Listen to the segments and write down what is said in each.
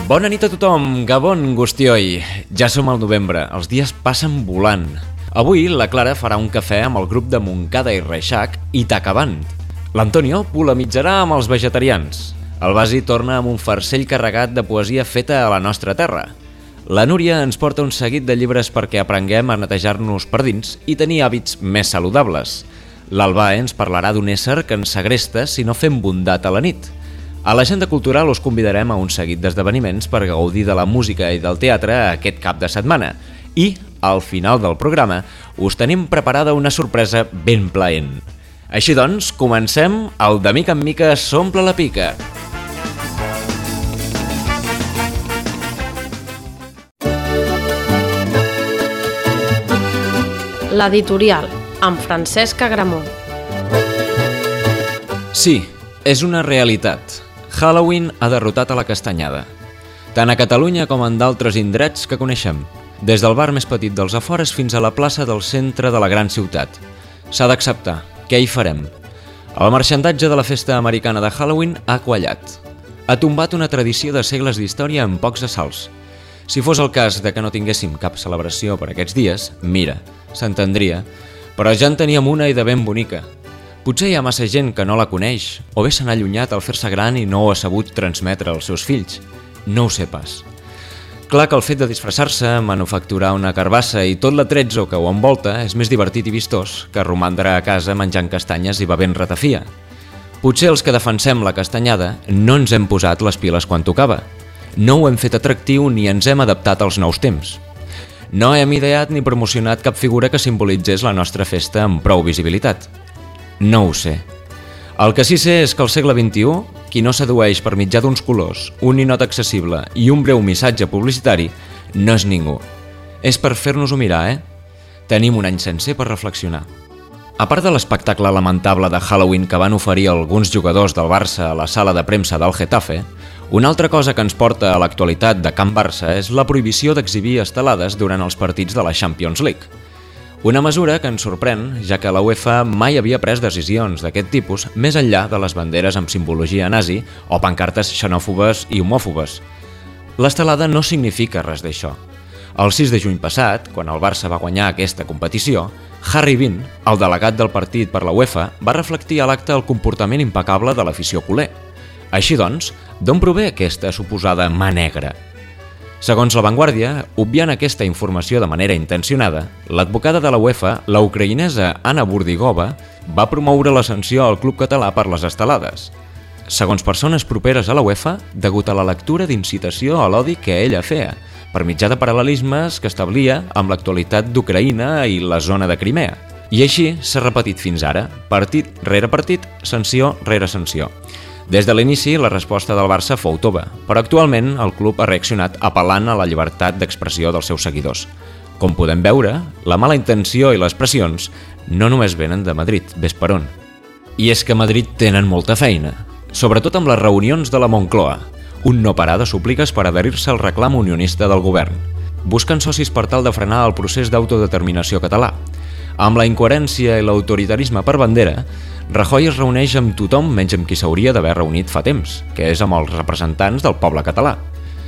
Bona nit a tothom, Gabon Gustioi. Ja som al novembre, els dies passen volant. Avui la Clara farà un cafè amb el grup de Montcada i Reixac i Tacabant. L'Antonio polemitzarà amb els vegetarians. El Basi torna amb un farcell carregat de poesia feta a la nostra terra. La Núria ens porta un seguit de llibres perquè aprenguem a netejar-nos per dins i tenir hàbits més saludables. L'Albà ens parlarà d'un ésser que ens segresta si no fem bondat a la nit. A l'agenda cultural us convidarem a un seguit d'esdeveniments per gaudir de la música i del teatre aquest cap de setmana. I, al final del programa, us tenim preparada una sorpresa ben plaent. Així doncs, comencem el De mica en mica s'omple la pica. L'editorial, amb Francesc Agramont. Sí, és una realitat. Halloween ha derrotat a la castanyada, tant a Catalunya com en d'altres indrets que coneixem, des del bar més petit dels afores fins a la plaça del centre de la gran ciutat. S'ha d'acceptar. Què hi farem? El marxandatge de la festa americana de Halloween ha quallat. Ha tombat una tradició de segles d'història en pocs assalts. Si fos el cas de que no tinguéssim cap celebració per aquests dies, mira, s'entendria, però ja en teníem una i de ben bonica. Potser hi ha massa gent que no la coneix, o bé se n'ha allunyat al fer-se gran i no ho ha sabut transmetre als seus fills. No ho sé pas. Clar que el fet de disfressar-se, manufacturar una carbassa i tot l'atrezzo que ho envolta és més divertit i vistós que romandre a casa menjant castanyes i bevent ratafia. Potser els que defensem la castanyada no ens hem posat les piles quan tocava. No ho hem fet atractiu ni ens hem adaptat als nous temps. No hem ideat ni promocionat cap figura que simbolitzés la nostra festa amb prou visibilitat. No ho sé. El que sí sé és que al segle XXI, qui no sedueix per mitjà d'uns colors, un ninot accessible i un breu missatge publicitari, no és ningú. És per fer-nos-ho mirar, Tenim un any sencer per reflexionar. A part de l'espectacle lamentable de Halloween que van oferir alguns jugadors del Barça a la sala de premsa del Getafe, una altra cosa que ens porta a l'actualitat de Can Barça és la prohibició d'exhibir estelades durant els partits de la Champions League. Una mesura que ens sorprèn, ja que la UEFA mai havia pres decisions d'aquest tipus més enllà de les banderes amb simbologia nazi o pancartes xenòfobes i homòfobes. L'estelada no significa res d'això. El 6 de juny passat, quan el Barça va guanyar aquesta competició, Harry Bean, el delegat del partit per la UEFA, va reflectir a l'acte el comportament impecable de l'afició culer. Així doncs, d'on prové aquesta suposada mà negra? Segons La Vanguardia, obviant aquesta informació de manera intencionada, l'advocada de la UEFA, la ucraïnesa Anna Burdigova, va promoure la sanció al club català per les estelades. Segons persones properes a la UEFA, degut a la lectura d'incitació a l'odi que ella feia, per mitjà de paral·lelismes que establia amb l'actualitat d'Ucraïna i la zona de Crimea. I així s'ha repetit fins ara, partit rere partit, sanció rere sanció. Des de l'inici, la resposta del Barça fou tova, però actualment el club ha reaccionat apel·lant a la llibertat d'expressió dels seus seguidors. Com podem veure, la mala intenció i les pressions no només venen de Madrid, ves per on. I és que a Madrid tenen molta feina, sobretot amb les reunions de la Moncloa, un no parar de súpliques per adherir-se al reclam unionista del govern. Busquen socis per tal de frenar el procés d'autodeterminació català. Amb la incoherència i l'autoritarisme per bandera, Rajoy es reuneix amb tothom menys amb qui s'hauria d'haver reunit fa temps, que és amb els representants del poble català.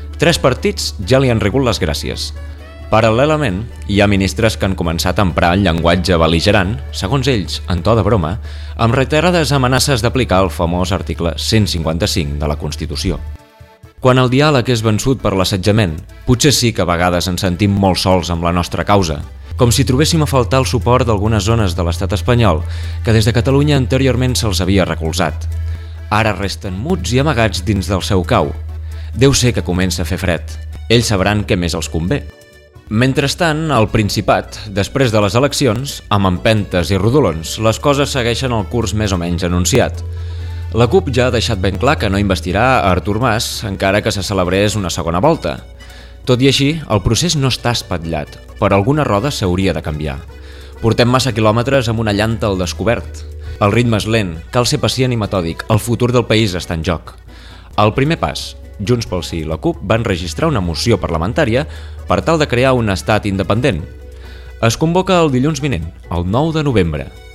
3 partits ja li han rigut les gràcies. Paral·lelament, hi ha ministres que han començat a emprar el llenguatge bel·ligerant, segons ells, en to de broma, amb reiterades amenaces d'aplicar el famós article 155 de la Constitució. Quan el diàleg és vençut per l'assetjament, potser sí que a vegades ens sentim molt sols amb la nostra causa, com si trobéssim a faltar el suport d'algunes zones de l'estat espanyol que des de Catalunya anteriorment se'ls havia recolzat. Ara resten muts i amagats dins del seu cau. Deu ser que comença a fer fred. Ells sabran què més els convé. Mentrestant, al Principat, després de les eleccions, amb empentes i rodolons, les coses segueixen el curs més o menys anunciat. La CUP ja ha deixat ben clar que no investirà a Artur Mas, encara que se celebrés una segona volta. Tot i així, el procés no està espatllat, però alguna roda s'hauria de canviar. Portem massa quilòmetres amb una llanta al descobert. El ritme és lent, cal ser pacient i metòdic, el futur del país està en joc. El primer pas, Junts pel Sí i la CUP van registrar una moció parlamentària per tal de crear un estat independent. Es convoca el dilluns vinent, el 9 de novembre.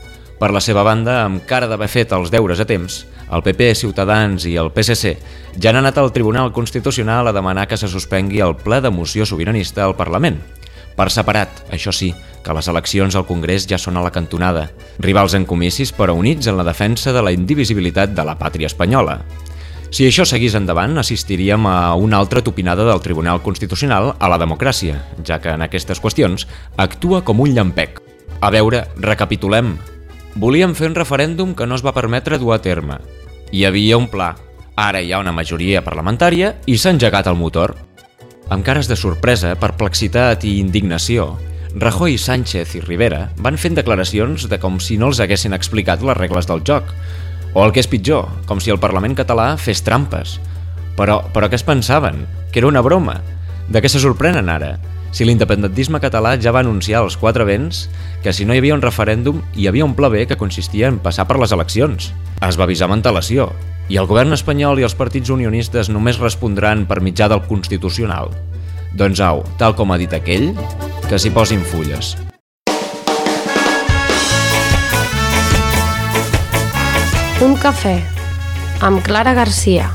Per la seva banda, amb cara d'haver fet els deures a temps, el PP, Ciutadans i el PSC ja han anat al Tribunal Constitucional a demanar que se suspengui el ple de moció sobiranista al Parlament. Per separat, això sí, que les eleccions al Congrés ja són a la cantonada, rivals en comicis però units en la defensa de la indivisibilitat de la pàtria espanyola. Si això seguís endavant, assistiríem a una altra tupinada del Tribunal Constitucional a la democràcia, ja que en aquestes qüestions actua com un llampec. A veure, recapitulem. Volíem fer un referèndum que no es va permetre dur a terme. Hi havia un pla. Ara hi ha una majoria parlamentària i s'ha engegat el motor. Amb cares de sorpresa, perplexitat i indignació, Rajoy, Sánchez i Rivera van fent declaracions de com si no els haguessin explicat les regles del joc. O el que és pitjor, com si el Parlament català fes trampes. Però què es pensaven? Que era una broma? De què se sorprenen ara? Si l'independentisme català ja va anunciar als quatre vents que si no hi havia un referèndum hi havia un pla B que consistia en passar per les eleccions. Es va avisar amb antelació. I el govern espanyol i els partits unionistes només respondran per mitjà del Constitucional. Doncs au, tal com ha dit aquell, que s'hi posin fulles. Un cafè, amb Clara Garcia.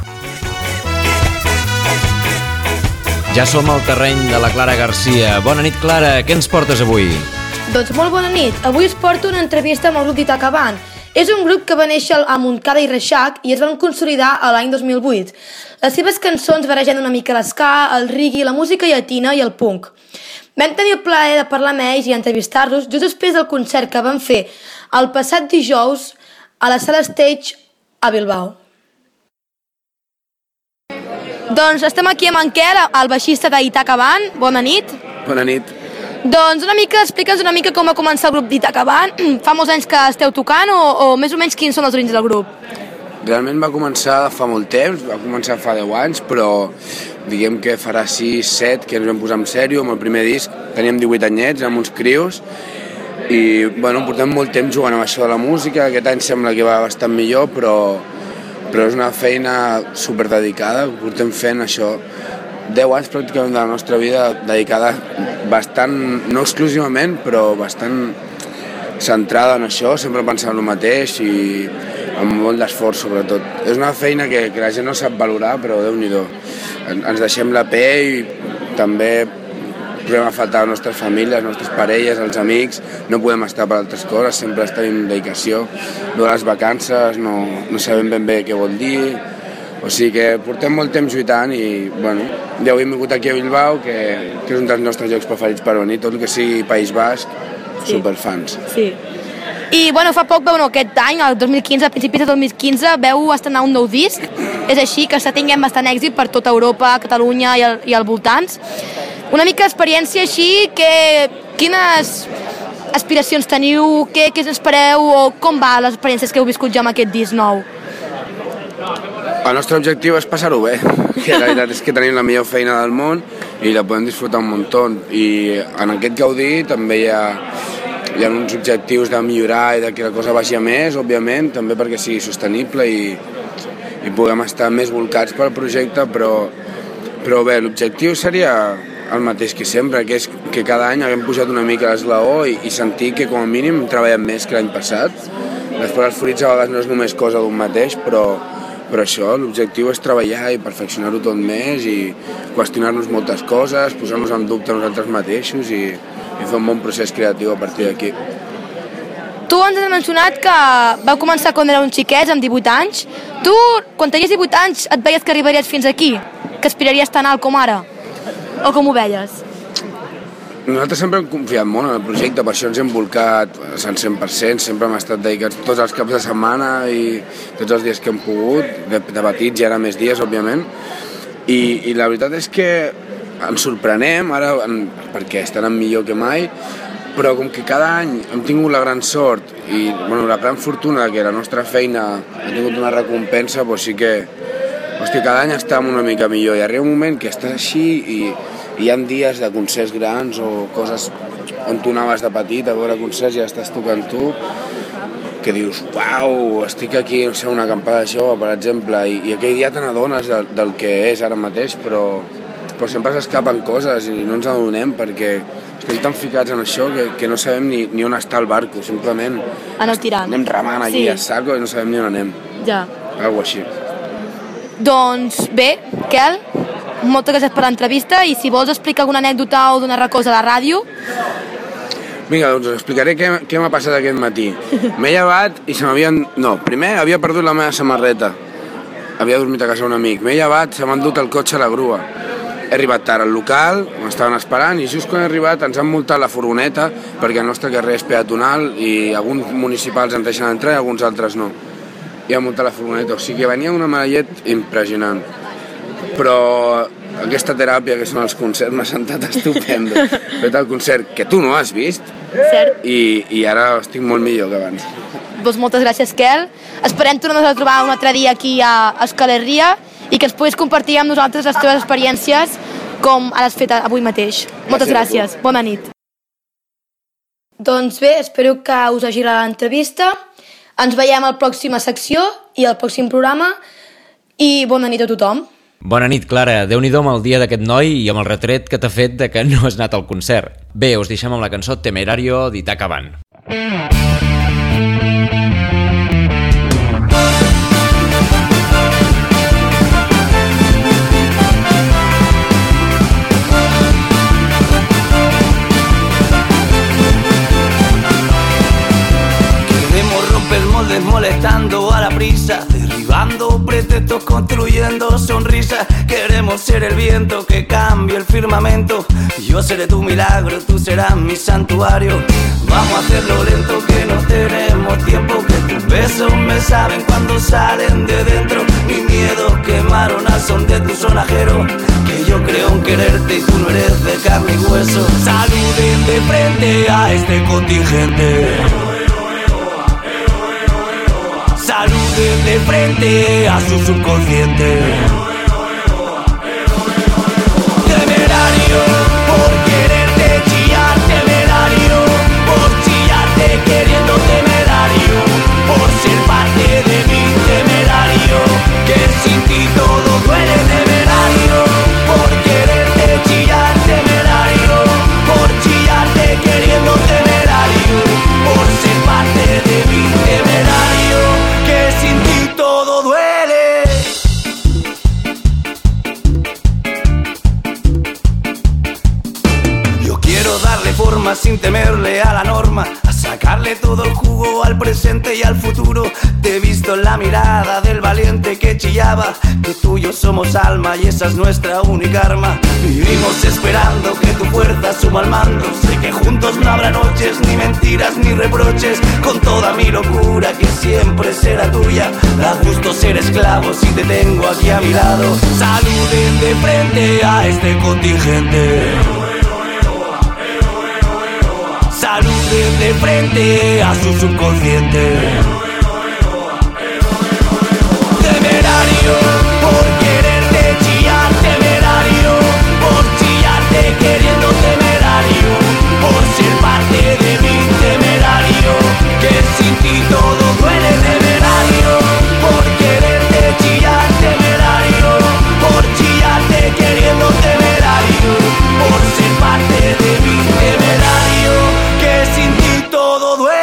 Ja som al terreny de la Clara Garcia. Bona nit, Clara. Què ens portes avui? Doncs molt bona nit. Avui us porto una entrevista amb el grup d'Itaca Band. És un grup que va néixer a Montcada i Reixac i es van consolidar a l'any 2008. Les seves cançons barregen una mica l'esca, el reggae, la música llatina i el punk. Vam tenir el plaer de parlar amb ells i entrevistar-los just després del concert que van fer el passat dijous a la Sala Stage a Bilbao. Doncs estem aquí amb en Quel, el baixista d'Itaca Band. Bona nit. Bona nit. Doncs explica'ns una mica com va començar el grup d'Itaca Band. Fa molts anys que esteu tocant o més o menys quins són els orígens del grup? Realment va començar fa molt temps, va començar fa 10 anys, però diguem que farà 6-7 que ens vam posar en sèrio amb el primer disc. Teníem 18 anyets, amb uns crios, i bueno, portem molt temps jugant amb això de la música. Aquest any sembla que va bastant millor, però és una feina superdedicada. Portem fent això 10 anys pràcticament de la nostra vida, dedicada bastant, no exclusivament, però bastant centrada en això, sempre pensant en el mateix i amb molt d'esforç sobretot. És una feina que la gent no sap valorar, però Déu-n'hi-do. Ens deixem la pell i també trobem a faltar les nostres famílies, les nostres parelles, els amics. No podem estar per altres coses, sempre tenim dedicació. Les vacances no sabem ben bé què vol dir. O sigui que portem molt temps lluitant i bueno, ja avui hem vingut aquí a Bilbao, que és un dels nostres llocs preferits per venir, tot el que sigui País Basc, sí. Superfans. Sí. I bueno, fa poc, aquest any, el 2015, a principis de 2015, veu estrenar un nou disc. És així que està tinguent bastant èxit per tota Europa, Catalunya i al voltants. Una mica d'experiència així, quines aspiracions teniu, què espereu o com va les experiències que heu viscut ja amb aquest disc nou? El nostre objectiu és passar-ho bé, que la veritat és que tenim la millor feina del món i la podem disfrutar un muntó. I en aquest gaudir també hi ha uns objectius de millorar i de que la cosa vagi a més, òbviament, també perquè sigui sostenible i puguem estar més volcats pel projecte, però bé, l'objectiu seria el mateix que sempre, que és que cada any haguem pujat una mica l'esglaó i sentir que com a mínim treballem més que l'any passat. Després els fruits a vegades no és només cosa d'un mateix, però això, l'objectiu és treballar i perfeccionar-ho tot més i qüestionar-nos moltes coses, posar-nos en dubte nosaltres mateixos i fer un bon procés creatiu a partir d'aquí. Tu ens has mencionat que vau començar quan éreu uns xiquets, amb 18 anys. Tu, quan tenies 18 anys, et veies que arribaries fins aquí? Que aspiraries tan alt com ara? O com ho veies? Nosaltres sempre hem confiat molt en el projecte, per això ens hem volcat al 100%, sempre hem estat dedicats tots els caps de setmana i tots els dies que hem pogut, de petits i ara més dies, òbviament, i la veritat és que ens sorprenem ara perquè estarem millor que mai, però com que cada any hem tingut la gran sort i la gran fortuna que la nostra feina ha tingut una recompensa, doncs sí que cada any estem una mica millor i arriba un moment que estàs així i hi ha dies de concerts grans o coses on tu anaves de petit a veure concerts i ja estàs tocant tu, que dius, uau, estic aquí, no sé, una acampada jove, per exemple, i aquell dia te n'adones del que és ara mateix, però sempre s'escapen coses i no ens adonem perquè estem tan ficats en això que no sabem ni on està el barco, simplement Aneu tirant. anem remant aquí a saco i no sabem ni on anem. Ja. Algo així. Doncs bé, Quel, moltes gràcies per l'entrevista i si vols explicar alguna anècdota o donar cosa a la ràdio... Vinga, doncs us explicaré què m'ha passat aquest matí. M'he llevat i se m'havien... No, primer havia perdut la meva samarreta. Havia dormit a casa d'un amic. M'he llevat, se m'ha endut el cotxe a la grua. He arribat tard al local, m'estaven esperant i just quan he arribat ens han multat la furgoneta perquè el nostre carrer és peatonal i alguns municipals ens deixen entrar i alguns altres no. I han multat la furgoneta, o sigui que venia una mala llet impressionant. Però aquesta teràpia que són els concerts m'ha sentat estupendo. He fet el concert que tu no has vist. Cert. I ara estic molt millor que abans. Doncs moltes gràcies, Quel. Esperem tornar-nos a trobar un altre dia aquí a Euskal Herria i que ens puguis compartir amb nosaltres les teves experiències com has fet avui mateix. Moltes gràcies. Bona nit. Doncs bé, espero que us hagi agradat l'entrevista. Ens veiem a la pròxima secció i al pròxim programa i bona nit a tothom. Bona nit, Clara. Déu-n'hi-do amb el dia d'aquest noi i amb el retret que t'ha fet de que no has anat al concert. Bé, us deixem amb la cançó Temerario d'Itaca Van. Molestando a la prisa, derribando pretextos, construyendo sonrisas. Queremos ser el viento que cambie el firmamento. Yo seré tu milagro, tú serás mi santuario. Vamos a hacerlo lento que no tenemos tiempo, que tus besos me saben cuando salen de dentro. Mis miedos quemaron al son de tu sonajero, que yo creo en quererte y tú no eres de carne y hueso. Saluden de frente a este contingente. Saluden de frente a su subconsciente. Temerario por quererte chillar, temerario por chillarte queriendo, temerario por ser parte de mí, temerario que sin ti todo duele, temerario por quererte chillar, temerario por chillarte queriendo, temerario por ser parte de mí, temerario que sin ti todo duele. Yo quiero darle forma sin temerle a la norma, a sacarle todo el jugo al presente y al futuro. Te he visto en la mirada del valiente que chillaba, que tú y yo somos alma y esa es nuestra única arma. Vivimos esperando que tu fuerza suma al mando. Sé que juntos no habrá noches, ni mentiras, ni reproches. Con toda mi locura que siempre será tuya, da gusto ser esclavo si te tengo aquí a mi lado. Saluden de frente a este contingente. Saluden de frente a su subconsciente. Temerario por quererte chillar, temerario por chillarte queriendo, temerario por ser parte de mí, temerario que sin ti todo duele, temerario por quererte chillar, temerario por chillarte queriendo, temerario por ser parte de mí, temerario que sin ti todo duele.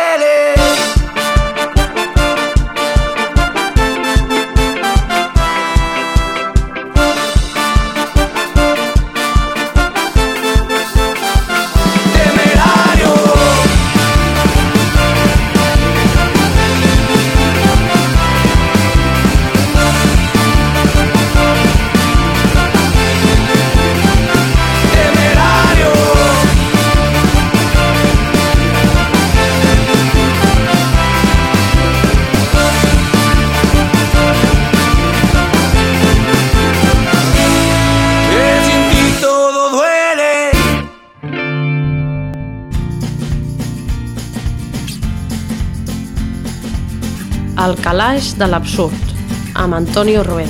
El calaix de l'absurd, amb Antonio Rueda.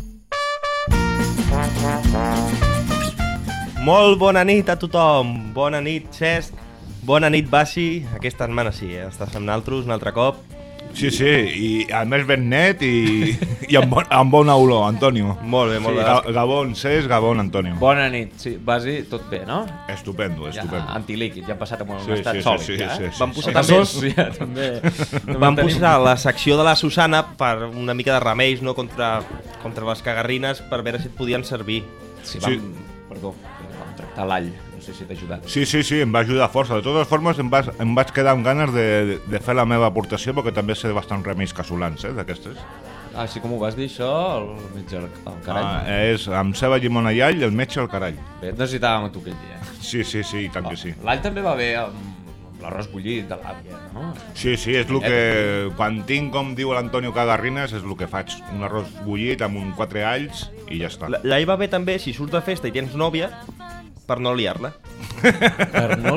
Molt bona nit a tothom. Bona nit, Cesc. Bona nit, Basi. Aquesta setmana sí, estàs amb nosaltres un altre cop. Sí, i a més ben net i amb bona olor, Antonio. Molt bé, molt bé. Gabon, Cés, Gabon, Antonio. Bona nit, sí, vas dir tot bé, no? Estupendo. Ja, antilíquid, ja hem passat amb un Sí, estat sí, sòlid, sí, ja. sí, Vam posar també... Vam posar la secció de la Susana per una mica de remeis, no, contra les cagarrines, per veure si et podien servir. Sí, vam tractar l'all, no sé si t'ha ajudat. Sí, em va ajudar força. De totes formes, em vaig quedar amb ganes de fer la meva aportació, perquè també sé bastants remeis casolans, d'aquestes. Ah, sí, com ho vas dir, això? El metge al carall? És amb ceba, llimona i all, el metge al carall. Bé, et necessitàvem a tu aquell dia. Sí, i tant que sí. L'all també va bé amb l'arròs bullit de l'àvia, no? Sí, és el que... Quan tinc, com diu l'Antonio Cagarrines, és el que faig. Un arròs bullit amb 4 alls i ja està. L'all va bé també si surts de festa i tens nòvia, per no liar-la. Per no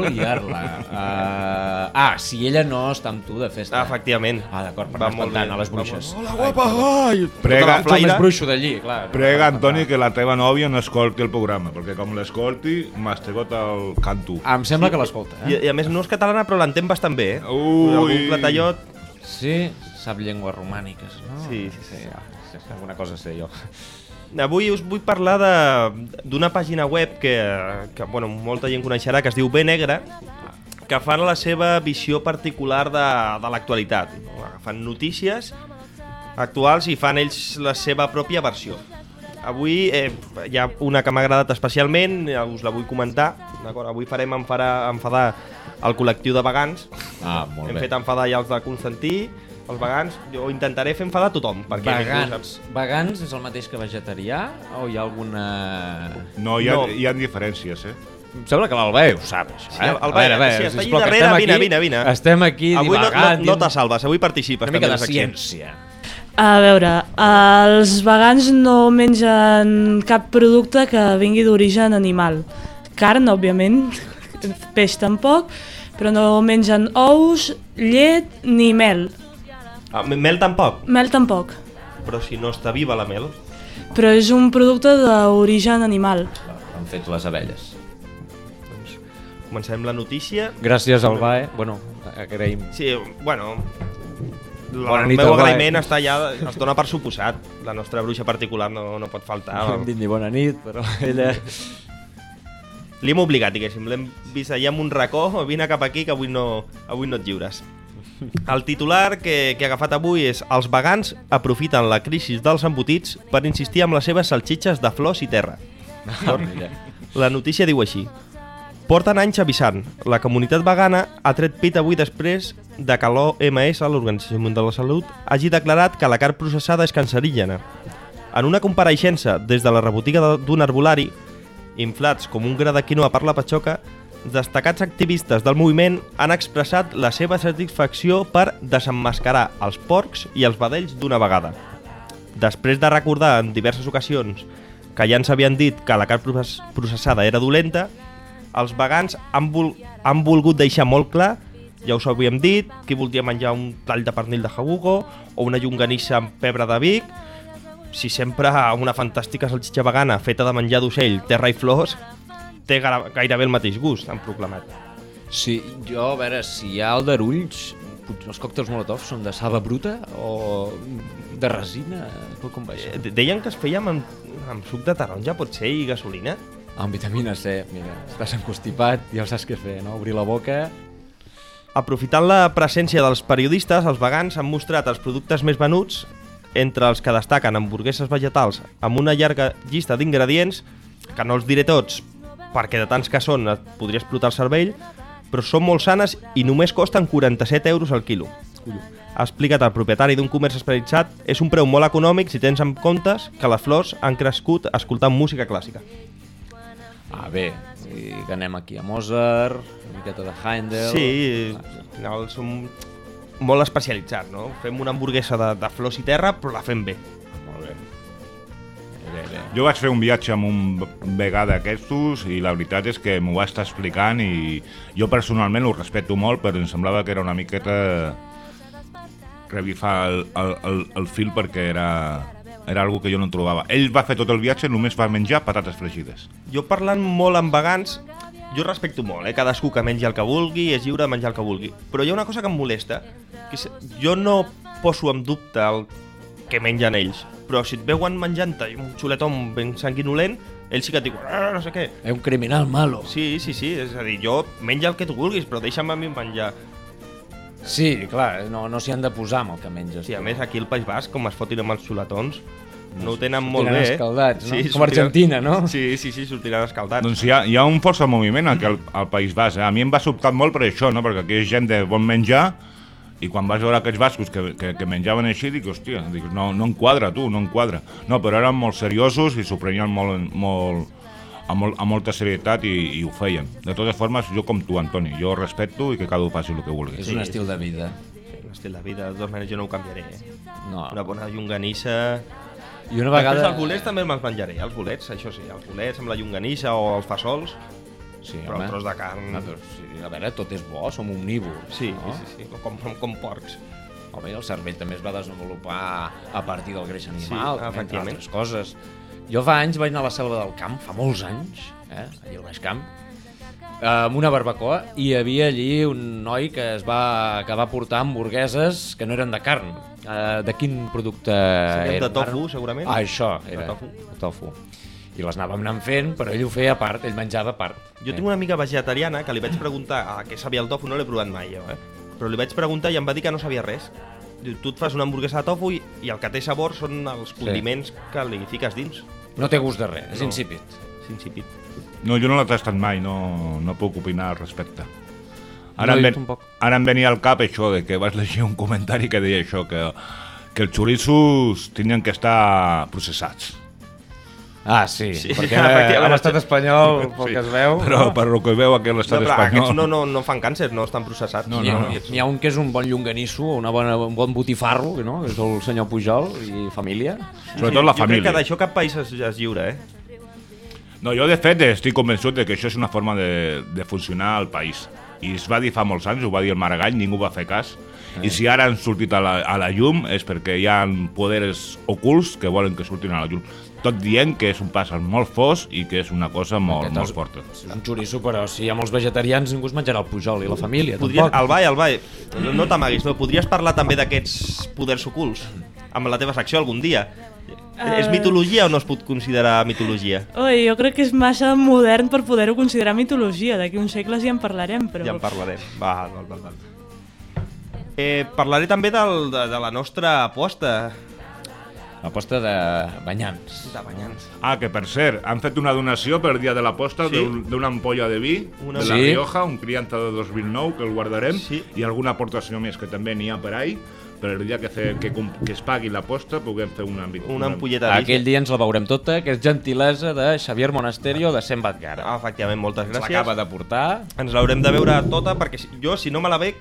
liar-la. Si ella no està amb tu de festa. Efectivament. D'acord, per anar espantant a les bruixes. Hola, guapa! Prega, Tu més bruixo d'allí, clar. Prega, Antoni, que la teva nòvia no escolti el programa, perquè com l'escolti, mastegot el canto. Em sembla que l'escolta, I a més no és catalana, però l'entén bastant bé, Ui! Algun platallot... Sí, sap llengües romàniques, no? Sí. Alguna cosa sé jo. Avui us vull parlar d'una pàgina web que molta gent coneixerà, que es diu B-Negre, que fan la seva visió particular de l'actualitat. Fan notícies actuals i fan ells la seva pròpia versió. Avui hi ha una que m'ha agradat especialment, us la vull comentar. Avui farem enfadar el col·lectiu de vegans. Molt bé. Hem fet enfadar ja els de Constantí, els vegans. Jo intentaré fer enfadar tothom. Vegans és el mateix que vegetarià o hi ha alguna... No, hi ha diferències, Em sembla que l'Albé ho sap, això, Sí, està allà darrere, vine. Estem aquí divagant. Avui no te salves, avui participes. Una mica de ciència. A veure, els vegans no mengen cap producte que vingui d'origen animal. Carn, òbviament, peix tampoc, però no mengen ous, llet ni mel. Mel tampoc? Mel tampoc. Però si no està viva la mel. Però és un producte d'origen animal. Han fet les abelles. Doncs comencem la notícia. Gràcies, Albae. Bueno, agraïm. Sí, bueno... Bona El nit, meu Albae. agraïment està ja, es dona per suposat. La nostra bruixa particular no pot faltar. No hem dit ni bona nit, però ella... Li hem obligat, diguéssim. L'hem vist allà en un racó, vine cap aquí que avui no et lliures. El titular que he agafat avui és: els vegans aprofiten la crisi dels embotits per insistir amb les seves salxitxes de flors i terra. La notícia diu així: porten anys avisant. La comunitat vegana ha tret pit avui després de que l'OMS, l'Organització Mundial de la Salut, hagi declarat que la carn processada és cancerígena. En una compareixença des de la rebotiga d'un arbolari, inflats com un gra de quinoa per la patxoca, destacats activistes del moviment han expressat la seva satisfacció per desemmascarar els porcs i els vedells d'una vegada. Després de recordar en diverses ocasions que ja ens havien dit que la carn processada era dolenta, els vegans han volgut deixar molt clar, ja us ho havíem dit, qui volia menjar un tall de pernil de jabugo o una llonganissa amb pebre de Vic, si sempre una fantàstica salxitxa vegana feta de menjar d'ocell, terra i flors, té gairebé el mateix gust, han proclamat. Sí, jo, a veure, si hi ha aldarulls, els còctels Molotov són de saba bruta o de resina? Com va això? Deien que es feia amb suc de taronja, potser, i gasolina? Amb vitamina C, mira, estàs encostipat, ja saps què fer, no? Obrir la boca... Aprofitant la presència dels periodistes, els vegans han mostrat els productes més venuts, entre els que destaquen hamburgueses vegetals amb una llarga llista d'ingredients, que no els diré tots, perquè de tants que són et podria explotar el cervell, però són molt sanes i només costen 47 euros al quilo. Ha explicat el propietari d'un comerç especialitzat, és un preu molt econòmic si tens en comptes que les flors han crescut escoltant música clàssica. Bé, i que anem aquí a Mozart, una miqueta de Handel... Sí, al final som molt especialitzats, no? Fem una hamburguesa de flors i terra, però la fem bé. Molt bé. Jo vaig fer un viatge amb un vegà d'aquestos i la veritat és que m'ho va estar explicant i jo personalment ho respeto molt, però em semblava que era una miqueta revifar el fil perquè era algo que jo no trobava. Ell va fer tot el viatge, només va menjar patates fregides. Jo parlant molt amb vegans, jo respecto molt, cadascú que mengi el que vulgui, és lliure de menjar el que vulgui. Però hi ha una cosa que em molesta, que és, jo no poso en dubte el que mengen ells, però si et veuen menjant-te un xuletón ben sanguinolent, ells sí que et diuen, no sé què. És un criminal malo. Sí, és a dir, jo menja el que tu vulguis, però deixa'm a mi menjar. Sí, clar, no s'hi han de posar amb el que menges. Sí, a més, aquí al País Basc, com es fotin amb els xuletons, no ho tenen molt bé, escaldats, no? Sí, com Argentina, no? Sí, sortiran escaldats. Doncs hi ha un força moviment aquí al País Basc. A mi em va sobtar molt per això, no? Perquè aquí és gent de bon menjar i quan vas veure aquests bascos que menjaven així, dic, hòstia, no enquadra, tu, no enquadra. No, però eren molt seriosos i s'ho prenien amb molta serietat i ho feien. De totes formes, jo com tu, Antoni, jo respecto i que cada un faci el que vulgui. És un estil de vida. Un estil de vida, de totes maneres jo no ho canviaré. No. Una bona llonganissa... I una vegada... Després els bolets també me'ls menjaré, els bolets, això sí, els bolets amb la llonganissa o els fasols, sí, però el tros de carn... Sí, a veure, tot és bo, som omnívors. Sí, no? sí, com porcs. Home, i el cervell també es va desenvolupar a partir del greix animal, entre altres coses. Jo fa anys vaig anar a la Selva del Camp, fa molts anys, allà al Baix Camp, amb una barbacoa, i hi havia allí un noi que va portar hamburgueses que no eren de carn. De quin producte era? De tofu, segurament? Això, era de tofu. I les anàvem anant fent, però ell ho feia a part, ell menjava a part. Jo tinc una amiga vegetariana que li vaig preguntar a què sabia el tofu, no l'he provat mai jo, però li vaig preguntar i em va dir que no sabia res. Diu, tu et fas una hamburguesa de tofu i el que té sabor són els condiments que li fiques dins. No té gust de res, és insípid. És insípid. No, jo no l'he tastat mai, no puc opinar al respecte. Ara em venia al cap això de que vas llegir un comentari que deia això, que els xoriços tenien que estar processats. Ah, sí, perquè a l'estat espanyol, pel que es veu... Però per el que veu aquí a l'estat espanyol... Aquests no fan càncer, no estan processats. N'hi ha un que és un bon llonganisso, un bon botifarro, no? És el senyor Pujol i família. Sobretot la família. Jo crec que d'això cap país es lliure, No, jo de fet estic convençut de que això és una forma de funcionar al país. I es va dir fa molts anys, ho va dir el Maragall, ningú va fer cas. I si ara han sortit a la llum és perquè hi ha poders ocults que volen que surtin a la llum. Tot dient que és un pas molt fos i que és una cosa molt forta. És un xoriço, però si hi ha molts vegetarians ningú es menjarà el Pujol i la família. El Bai, no t'amaguis, no? Podries parlar també d'aquests poders ocults amb la teva secció algun dia. És mitologia o no es pot considerar mitologia? Oi, jo crec que és massa modern per poder-ho considerar mitologia. D'aquí uns segles ja en parlarem, però... Ja en parlarem, val. Parlaré també de la nostra aposta. L'aposta de Banyans. Ah, que per cert, han fet una donació per dia de l'aposta d'una ampolla de vi de la Rioja, un Crianza de 2009, que el guardarem, i alguna aportació més que també n'hi ha per ahí, per el dia que es pagui l'aposta puguem fer una ampolleta de vi. Aquell dia ens la veurem tota, que és gentilesa de Xavier Monasterio de Cent Batgara. Efectivament, moltes gràcies. Ens l'acaba de portar. Ens l'haurem de veure tota, perquè jo, si no me la bec,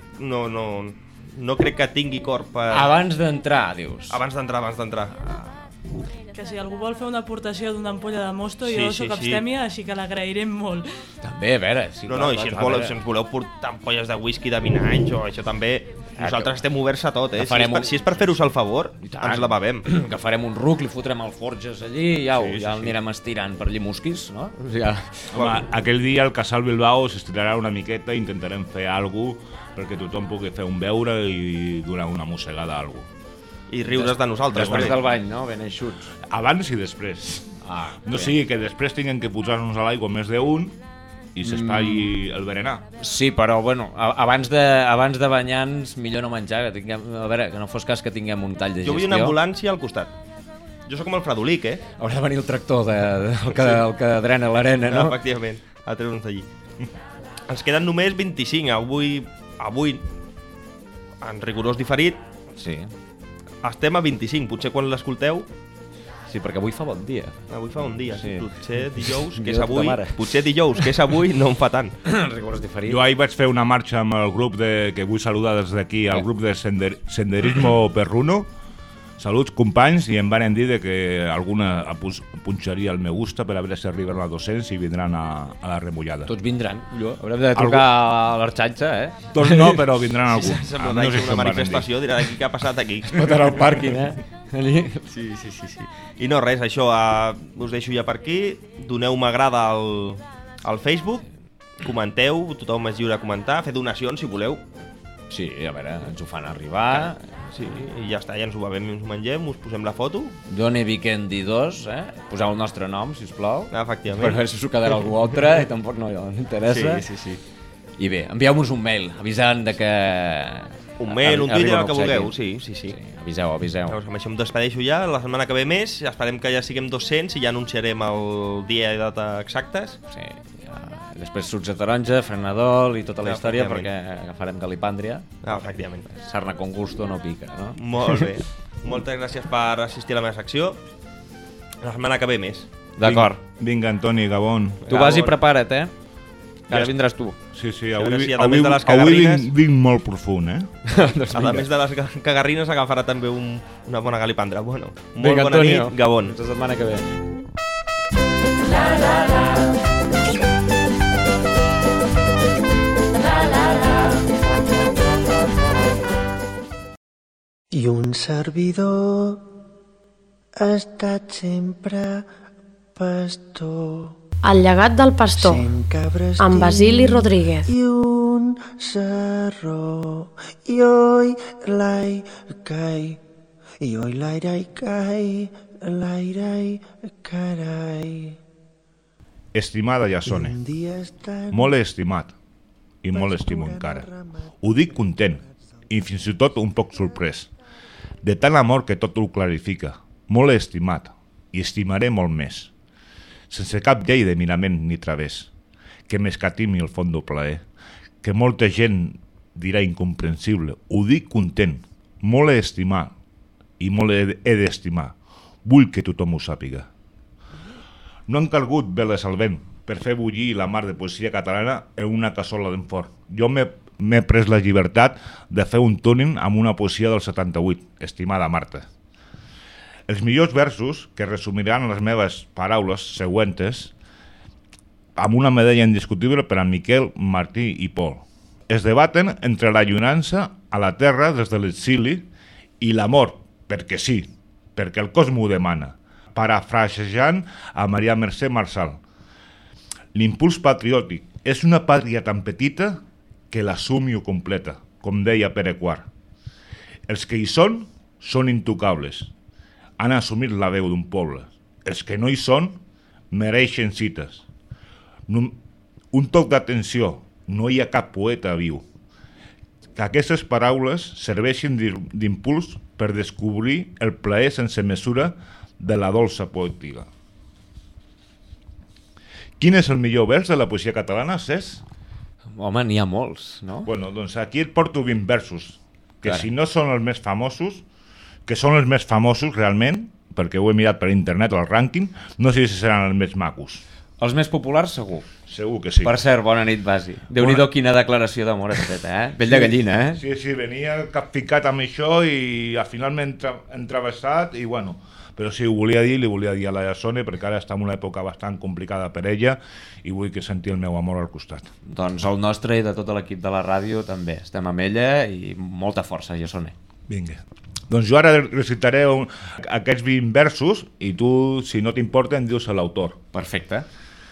no crec que tingui cor per... Abans d'entrar, dius. Abans d'entrar. Que si algú vol fer una aportació d'una ampolla de mosto, jo soc abstèmia, així que l'agrairem molt. També, a veure... I si ens voleu portar ampolles de whisky de 20 anys o això també... Nosaltres estem oberts a tot, Si és per fer-vos el favor, ens la bevem. Que farem un ruc, li fotrem alforges allí i ja anirem estirant per allí musquis, no? Home, aquell dia al Casal Bilbao s'estirarà una miqueta i intentarem fer alguna cosa perquè tothom pugui fer un beure i donar una mossegada a algú. I riure's de nosaltres. Després del bany, no? Ben eixuts. Abans i després. No sigui que després tinguem que posar-nos a l'aigua més d'un i s'espai el berenar. Sí, però bueno, abans de banyar-nos millor no menjar, a veure, que no fos cas que tinguem un tall de gestió. Jo vull una ambulància al costat. Jo sóc com el Fredolic, Haurà de venir el tractor el que drena l'arena, no? Efectivament, a treure'ns d'allí. Ens queden només 25, avui en rigorós diferit. Sí. Estem a 25, potser quan l'escolteu... Sí, perquè avui fa bon dia. Avui fa bon dia, sí. Potser dijous, que és avui, no en fa tant. Rigorós diferit. Jo ahir vaig fer una marxa amb el grup que vull saludar des d'aquí, el grup de Senderismo Perruno. Saluts, companys, i em van dir que alguna punxaria el me gusta per a veure si arriben a 200 i vindran a la remullada. Tots vindran, haurem de trucar a l'Arxatxa, Tots no, però vindran algú. Sembla una manifestació, dirà aquí què ha passat aquí. Es fotrà al pàrquing, allí. Sí. I no, res, això us deixo ja per aquí. Doneu m'agrada al Facebook, comenteu, tothom és lliure a comentar, fer donacions si voleu. Sí, a veure, ens ho fan arribar. Sí, i ja està, ja ens ho bevem i ens ho mengem, us posem la foto. Doni Vikendi 2, poseu el nostre nom, sisplau. Efectivament. Per veure si s'ho quedarà algú altre, i tampoc no interessa. Sí. I bé, envieu-nos un mail avisant de que... Un mail, un Twitter, el que vulgueu, sí. Aviseu. Llavors, amb això em despedeixo ja, la setmana que ve més, esperem que ja siguem 200 i ja anunciarem el dia i data exactes. Sí, ja. Després sucs de taronja, frenadol i tota la història, perquè agafarem calipàndria. Efectivament. Sarna con gusto no pica, no? Molt bé. Moltes gràcies per assistir a la meva secció. La setmana que ve més. D'acord. Vinga, Antoni, Gabon. Tu vas i prepara't, que ara vindràs tu. Sí, A veure avui, si a més de les cagarrines... vinc molt profund, Doncs A més de les cagarrines agafarà també una bona calipandra. Bueno, molt Vinga, bona Antonio. nit, Gabon. Fins la setmana que ve. I un servidor ha estat sempre pastor. El llegat del pastor, amb Basili Rodríguez. I un serró, i oi l'ai cai, i oi l'airai cai, l'airai carai. Estimada Jasone, molt he estimat i molt estimo encara. Ho dic content i fins i tot un poc sorprès. De tant amor que tot ho clarifica. Molt he estimat i estimaré molt més. Sense cap llei de mirament ni través, que m'escatimi el fondo plaer, que molta gent dirà incomprensible. Ho dic content, molt he estimat i molt he d'estimar. Vull que tothom ho sàpiga. No han calgut veles al vent per fer bullir la mar de poesia catalana en una cassola d'en fort. Jo m'he pres la llibertat de fer un túning amb una poesia del 78, estimada Marta. Els millors versos, que resumiran les meves paraules següents, amb una medalla indiscutible per a Miquel, Martí i Pol. Es debaten entre la llunança a la terra des de l'exili i l'amor, perquè sí, perquè el cos m'ho demana, parafrasejant a Maria Mercè Marçal. L'impuls patriòtic és una pàtria tan petita que l'assumi o completa, com deia Pere IV. Els que hi són intocables. Han assumit la veu d'un poble. Els que no hi són mereixen cites. Un toc d'atenció, no hi ha cap poeta viu. Que aquestes paraules serveixin d'impuls per descobrir el plaer sense mesura de la dolça poètica. Quin és el millor vers de la poesia catalana, Cés? Home, n'hi ha molts, no? Bueno, doncs aquí et porto 20 versos, que Clar. si no són els més famosos, que són els més famosos realment, perquè ho he mirat per internet al rànquing, no sé si seran els més macos. Els més populars, segur. Segur que sí. Per cert, bona nit, Basi. Déu-n'hi-do quina declaració d'amor has fet, Pell de gallina, Sí, venia capficat amb això i al final m'he entravessat i bueno, però sí, ho volia dir, li volia dir a la Jasone perquè ara està en una època bastant complicada per ella i vull que senti el meu amor al costat. Doncs el nostre i de tot l'equip de la ràdio també. Estem amb ella i molta força, Jasone. Vinga. Doncs jo ara recitaré aquests 20 versos i tu, si no t'importa, em dius l'autor. Perfecte.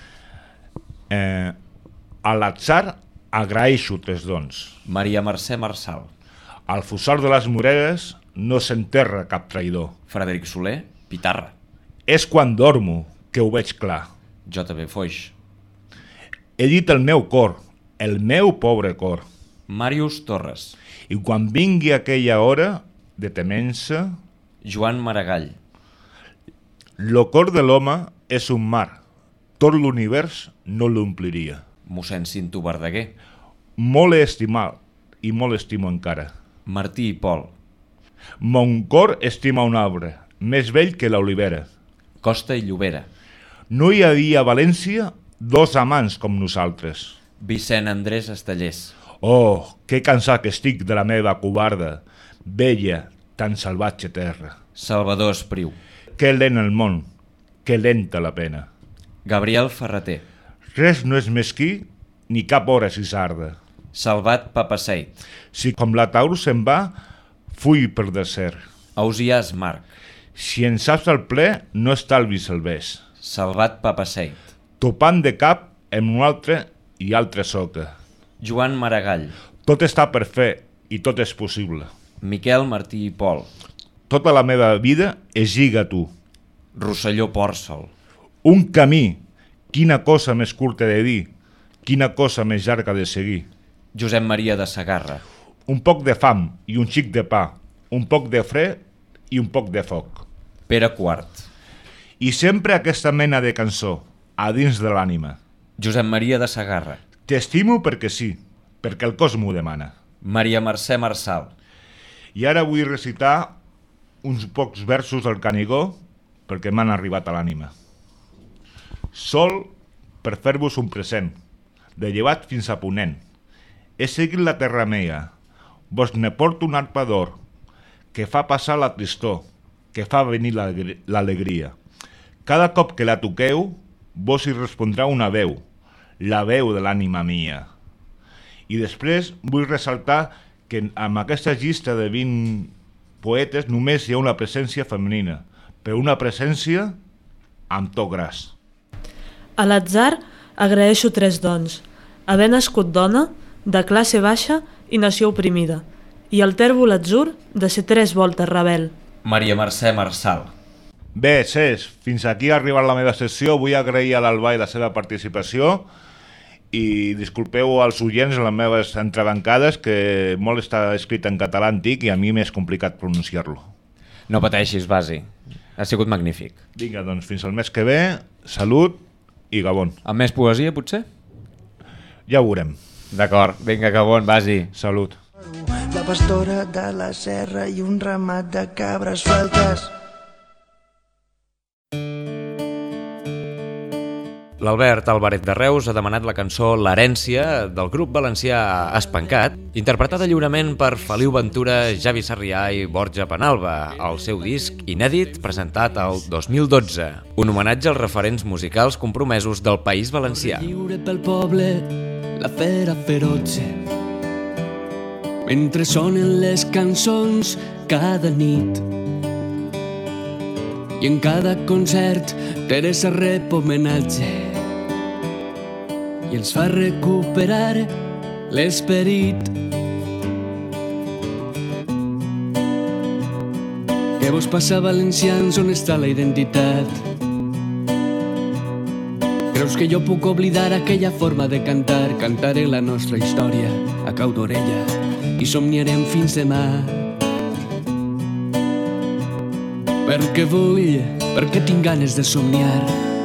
A l'atzar agraeixo 3 dons. Maria Mercè Marçal. Al fossar de les moreres no s'enterra cap traïdor. Frederic Soler, Pitarra. És quan dormo que ho veig clar. J.B. Foix. He dit el meu cor, el meu pobre cor. Màrius Torres. I quan vingui aquella hora de temença... Joan Maragall. Lo cor de l'home és un mar. Tot l'univers no l'ompliria. Mossèn Cinto Verdaguer. Molt he estimat i molt estimo encara. Martí i Pol. Mon cor estima un arbre, més vell que l'olivera. Costa i Llobera. No hi havia a València 2 amants com nosaltres. Vicent Andrés Estellers. Oh, que cansat que estic de la meva covarda, bella, tan salvatge terra. Salvador Espriu. Que lent el món, que lenta la pena. Gabriel Ferreter. Res no és mesquí, ni cap hora s'isarda. Salvat Papaseit. Si com la taur se'n va, full per desert. Ausiàs Marc. Si en saps el ple, no estalvis el bes. Salvat Papaseit. Topant de cap en un altre i altre soca. Joan Maragall. Tot està per fer, i tot és possible. Miquel Martí i Pol. Tota la meva vida és lliga a tu. Rosselló Pòrcel. Un camí, quina cosa més curta de dir, quina cosa més llarga de seguir. Josep Maria de Segarra. Un poc de fam i un xic de pa, un poc de fred i un poc de foc. Pere Quart. I sempre aquesta mena de cançó, a dins de l'ànima. Josep Maria de Segarra. T'estimo perquè sí, perquè el cos m'ho demana. Maria Mercè Marçal. I ara vull recitar uns pocs versos del Canigó perquè m'han arribat a l'ànima. Sol per fer-vos un present, de llevat fins a ponent. He seguit la terra meva, vos ne porto un arpa d'or, que fa passar la tristor, que fa venir l'alegria. Cada cop que la toqueu, vos hi respondrà una veu, la veu de l'ànima mia. I després vull ressaltar que amb aquesta llista de 20 poetes només hi ha una presència femenina, però una presència amb to gras. A l'atzar agraeixo 3 dons: haver nascut dona, de classe baixa i nació oprimida, i el tèrbol atzur de ser 3 voltes rebel. Maria Mercè Marçal. Bé, Cés, fins aquí ha arribat la meva sessió. Vull agrair a l'Albà i la seva participació i disculpeu als oients les meves entrebancades, que molt està escrit en català antic i a mi m'és complicat pronunciar-lo. No pateixis, Basi. Ha sigut magnífic. Vinga, doncs fins al mes que ve, salut i Gabon. Amb més poesia, potser? Ja ho veurem. D'acord, vinga, Gabon, Basi. Salut. La pastora de la serra i un ramat de cabres sueltes. L'Albert Alvaret de Reus ha demanat la cançó L'herència del grup valencià Espancat, interpretada lliurement per Feliu Ventura, Javi Sarrià i Borja Penalba, al seu disc inèdit presentat el 2012, un homenatge als referents musicals compromesos del País Valencià. Lliure pel poble, la fera feroce, mentre sonen les cançons cada nit. I en cada concert Teresa rep homenatge i els fa recuperar l'esperit. Què vos passa, valencians, on està la identitat? Creus que jo puc oblidar aquella forma de cantar? Cantaré la nostra història a cau d'orella i somniarem fins demà. Perquè vull, perquè tinc ganes de somniar.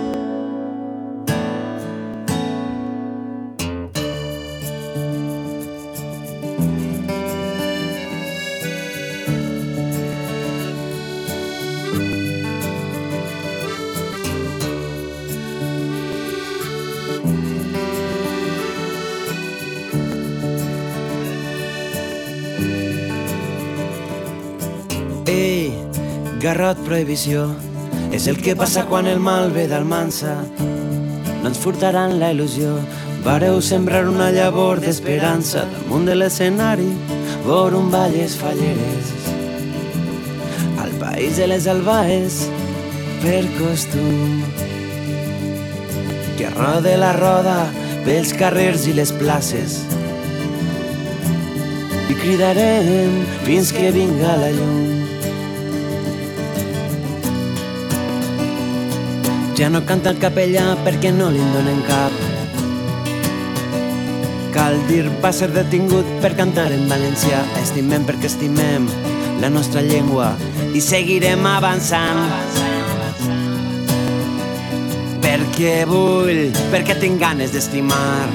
Ei, Garrot prohibició, és el que passa quan el mal ve d'Almansa. No ens furtaran la il·lusió, vareu sembrar una llavor d'esperança damunt de l'escenari, vor un valles falleres. Al país de les albaes, per costum, que rode la roda pels carrers i les places, i cridarem fins que vinga la llum. Ja no canta el capellà perquè no li'n donen cap. Cal dir, va ser detingut per cantar en valencià. Estimem perquè estimem la nostra llengua i seguirem avançant. Perquè vull, perquè tinc ganes d'estimar.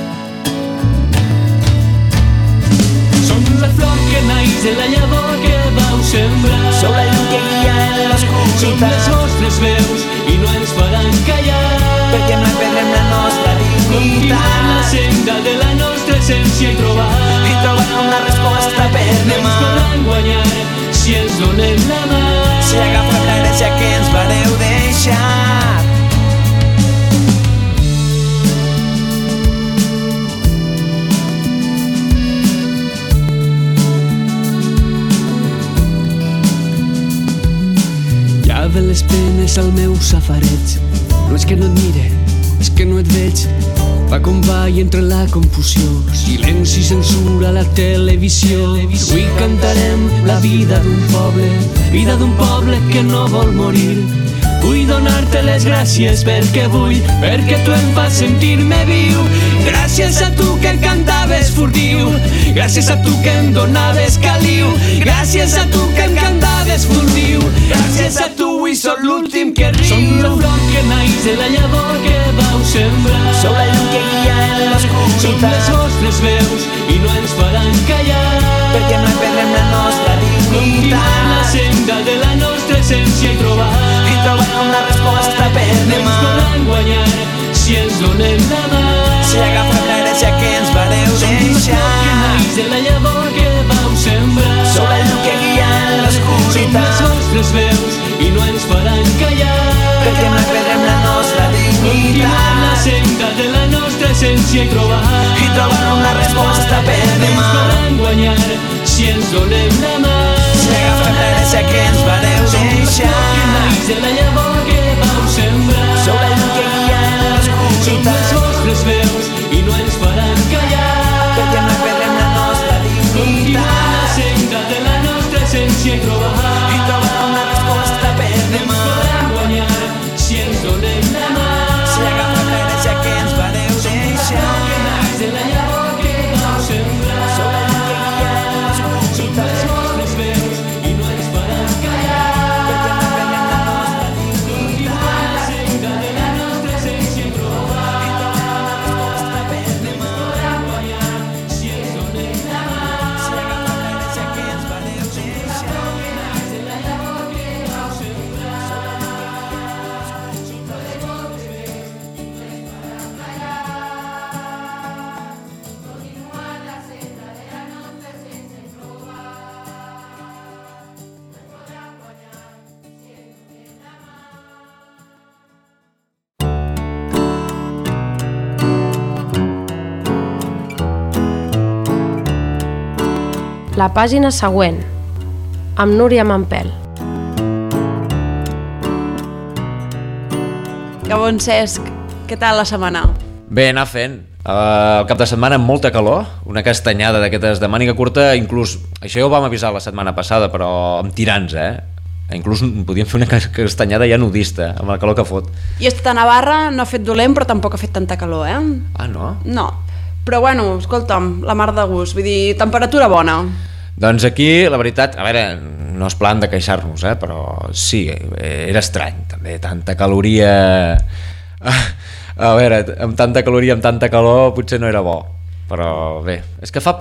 Som la flor que naix de la llavor que vau sembrar. Som la llum que guia en l'escuritat. Som les vostres veus i no ens faran callar. Perquè mai perdrem la nostra Continuem la dignitat. senda de la nostra essència i trobar una resposta per no demà. ens podran guanyar si ens donem la mà. Si agafem l'herència que ens vareu deixar. Llava les penes al meu safareig. No és que no et mire, és que no et veig. va com va i entre la confusió, silenci, censura, la televisió. Avui cantarem la vida d'un poble que no vol morir. Vull donar-te les gràcies perquè tu em fas sentir-me viu. Gràcies a tu que cantaves furtiu, gràcies a tu que em donaves caliu, gràcies a tu que em cantaves furtiu, gràcies a tu avui sóc l'últim que riu. Som la flor que naix de la llavor que vau sembrar, Sou la llum que guia en l'oscuritat. som les vostres veus i no ens faran callar, Perquè no perdrem la nostra continuar la dignitat senda de la nostra essència i trobar una resposta per no demà. ens podran guanyar si ens donem la mà. Si agafem l'herència que ens vareu Som la flor que deixar, naix de la llavor que vau sembrar, sou la llum que guia en som les l'oscuritat. vostres veus i no ens faran callar, Perquè no perdrem la nostra continuar la dignitat senda de la nostra essència i trobar una resposta per no ens demà. podran guanyar si ens donem la mà. Si agafem l'herència que ens vareu Som la flor que deixar, naix de la llavor que vau sembrar, sou la llum que guia en som les l'oscuritat. vostres veus i no ens faran callar, Perquè no perdrem la nostra continuar la dignitat senda de la nostra essència i trobar una resposta per demà. podran guanyar si ens donem la mà. Si agafem l'herència que ens vareu deixar, De la llavor que vau sembrar, sou la llum que guia en som l'oscuritat. les vostres veus i no ens faran callar, Perquè no perdrem la nostra continuar la senda de la nostra essència i trobar resposta per demà. podran guanyar si ens donem la mà. Si agafem l'herència que ens vareu deixar, De la llavor que vau sembrar, La pàgina següent, amb Núria Mampel. Gabon, Cesc, què tal la setmana? Bé, anar fent. El cap de setmana amb molta calor, una castanyada d'aquestes de màniga curta, inclús, això ja ho vam avisar la setmana passada, però amb tirants, Inclús podíem fer una castanyada ja nudista, amb la calor que fot. I he estat a Navarra, no ha fet dolent, però tampoc ha fet tanta calor, Ah, no? No, però bueno, escolta'm, la mar de gust, vull dir, temperatura bona. Doncs aquí, la veritat, a veure, no és plan de queixar-nos, però sí, era estrany, també, tanta caloria... A veure, amb tanta caloria, amb tanta calor, potser no era bo, però bé, és que fa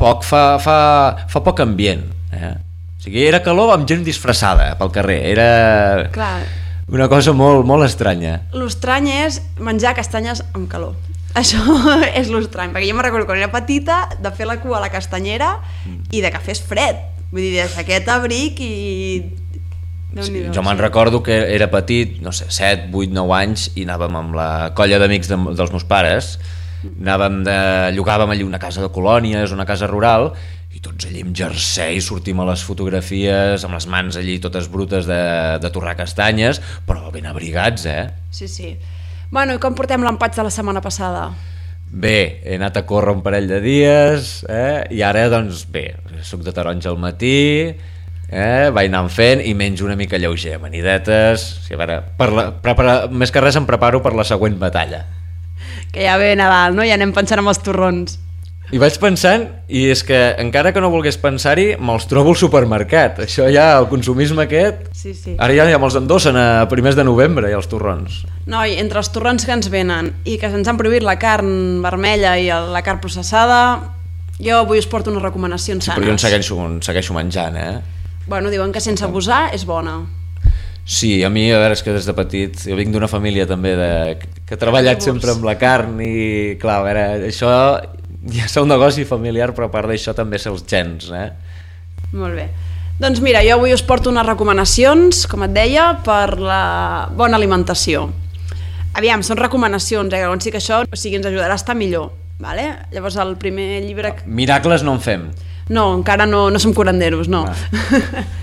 poc ambient, O sigui, era calor amb gent disfressada pel carrer, era Clar, una cosa molt, molt estranya. l'estrany és menjar castanyes amb calor. Això és l'estrany, perquè jo me'n recordo quan era petita de fer la cua a la castanyera i de que fes fred, vull dir, de jaqueta, abric i... Sí, jo me'n recordo que era petit, no sé, 7, 8, 9 anys, i anàvem amb la colla d'amics dels meus pares, llogàvem allí una casa de colònies, una casa rural, i tots allí amb jersei sortim a les fotografies amb les mans allí totes brutes de torrar castanyes, però ben abrigats, Sí, sí. Bueno, i com portem l'empatx de la setmana passada? Bé, he anat a córrer un parell de dies, i ara, doncs, bé, suc de taronja al matí, vaig anant fent i menjo una mica lleuger, amanidetes, a veure, més que res em preparo per la següent batalla. Que ja ve Nadal, no? Ja anem pensant en els torrons. I vaig pensant, i és que encara que no volgués pensar-hi, me'ls trobo al supermercat. Això ja, el consumisme aquest... Sí, sí. Ara ja me'ls endossen a primers de novembre, ja els torrons. No, i entre els torrons que ens venen i que ens han prohibit la carn vermella i la carn processada, jo avui us porto unes recomanacions Sí, sanes. però jo en segueixo menjant, Bueno, diuen que sense abusar és bona. Sí, a mi, a veure, és que des de petit jo vinc d'una família també que ha treballat sempre amb la carn i, clar, a veure, això ja és un negoci familiar, però a part d'això també se'ls gens, Molt bé. Doncs mira, jo avui us porto unes recomanacions, com et deia, per la bona alimentació. Aviam, són recomanacions, llavors sí que això ens ajudarà a estar millor. Vale? Llavors el primer llibre... Miracles no en fem. No, encara no som curanderos, no.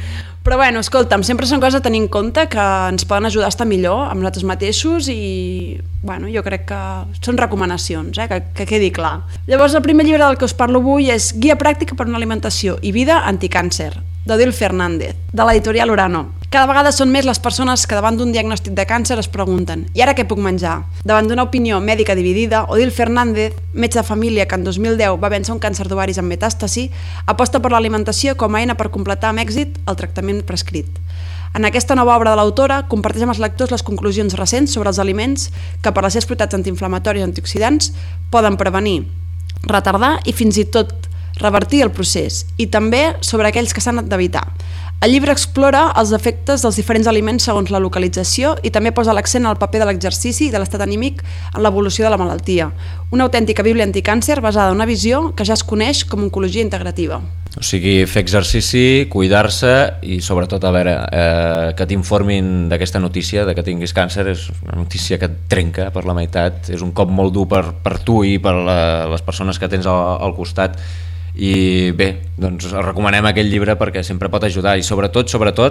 Però bueno, escolta'm, sempre són coses a tenir en compte que ens poden ajudar a estar millor amb nosaltres mateixos i bueno, jo crec que són recomanacions, que quedi clar. Llavors el primer llibre del que us parlo avui és Guia pràctica per una alimentació i vida anticàncer, d'Odil Fernández, de l'editorial Urano. Cada vegada són més les persones que davant d'un diagnòstic de càncer es pregunten «I ara què puc menjar?». Davant d'una opinió mèdica dividida, Odil Fernández, metge de família que en 2010 va vèncer un càncer d'ovaris amb metàstasi, aposta per l'alimentació com a eina per completar amb èxit el tractament prescrit. En aquesta nova obra de l'autora comparteix amb els lectors les conclusions recents sobre els aliments que per les seves propietats antiinflamatoris i antioxidants poden prevenir, retardar i fins i tot revertir el procés, i també sobre aquells que s'han d'evitar. El llibre explora els efectes dels diferents aliments segons la localització i també posa l'accent al paper de l'exercici i de l'estat anímic en l'evolució de la malaltia. Una autèntica bíblia anticàncer basada en una visió que ja es coneix com oncologia integrativa. O sigui, fer exercici, cuidar-se i sobretot, a veure, que t'informin d'aquesta notícia, de que tinguis càncer, és una notícia que et trenca per la meitat, és un cop molt dur per tu i per les persones que tens al costat. I bé, doncs recomanem aquest llibre perquè sempre pot ajudar i sobretot,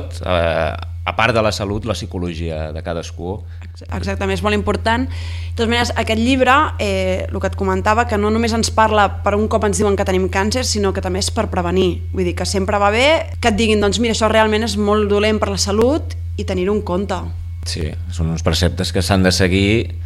a part de la salut, la psicologia de cadascú. Exactament, és molt important. De totes maneres, aquest llibre, el que et comentava, que no només ens parla per un cop ens diuen que tenim càncer, sinó que també és per prevenir. Vull dir que sempre va bé que et diguin, doncs mira, això realment és molt dolent per la salut i tenir-ho en compte. Sí, són uns preceptes que s'han de seguir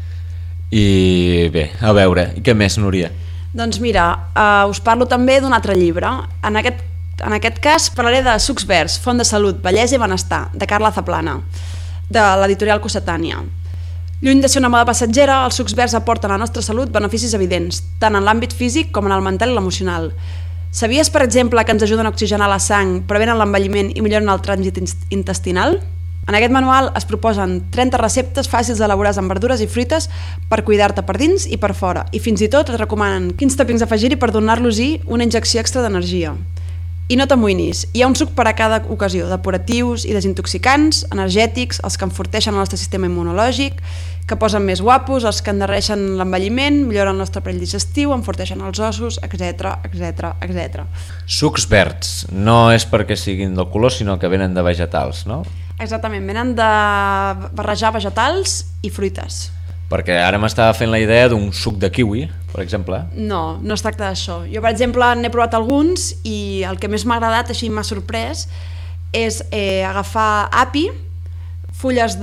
i bé, a veure, i què més, Núria? Doncs mira, us parlo també d'un altre llibre. En aquest cas parlaré de Sucs Verds, Font de Salut, Bellesa i Benestar, de Carla Zaplana, de l'editorial Cossetània. Lluny de ser una moda passatgera, els sucs verds aporten a la nostra salut beneficis evidents, tant en l'àmbit físic com en el mental i l'emocional. Sabies, per exemple, que ens ajuden a oxigenar la sang, prevenen l'envelliment i milloren el trànsit intestinal? En aquest manual es proposen 30 receptes fàcils d'elaborar amb verdures i fruites per cuidar-te per dins i per fora, i fins i tot et recomanen quins tòpings afegir-hi per donar-los-hi una injecció extra d'energia. I no t'amoïnis, hi ha un suc per a cada ocasió, depuratius i desintoxicants, energètics, els que enforteixen el nostre sistema immunològic, que posen més guapos, els que endarreixen l'envelliment, milloren el nostre aparell digestiu, enforteixen els ossos, etc, etc, etc. Sucs verds, no és perquè siguin del color, sinó que venen de vegetals, no? Exactament, venen de barrejar vegetals i fruites. Perquè ara m'estava fent la idea d'un suc de kiwi, per exemple. No, no es tracta d'això. Jo, per exemple, n'he provat alguns i el que més m'ha agradat, així m'ha sorprès, és agafar api, fulles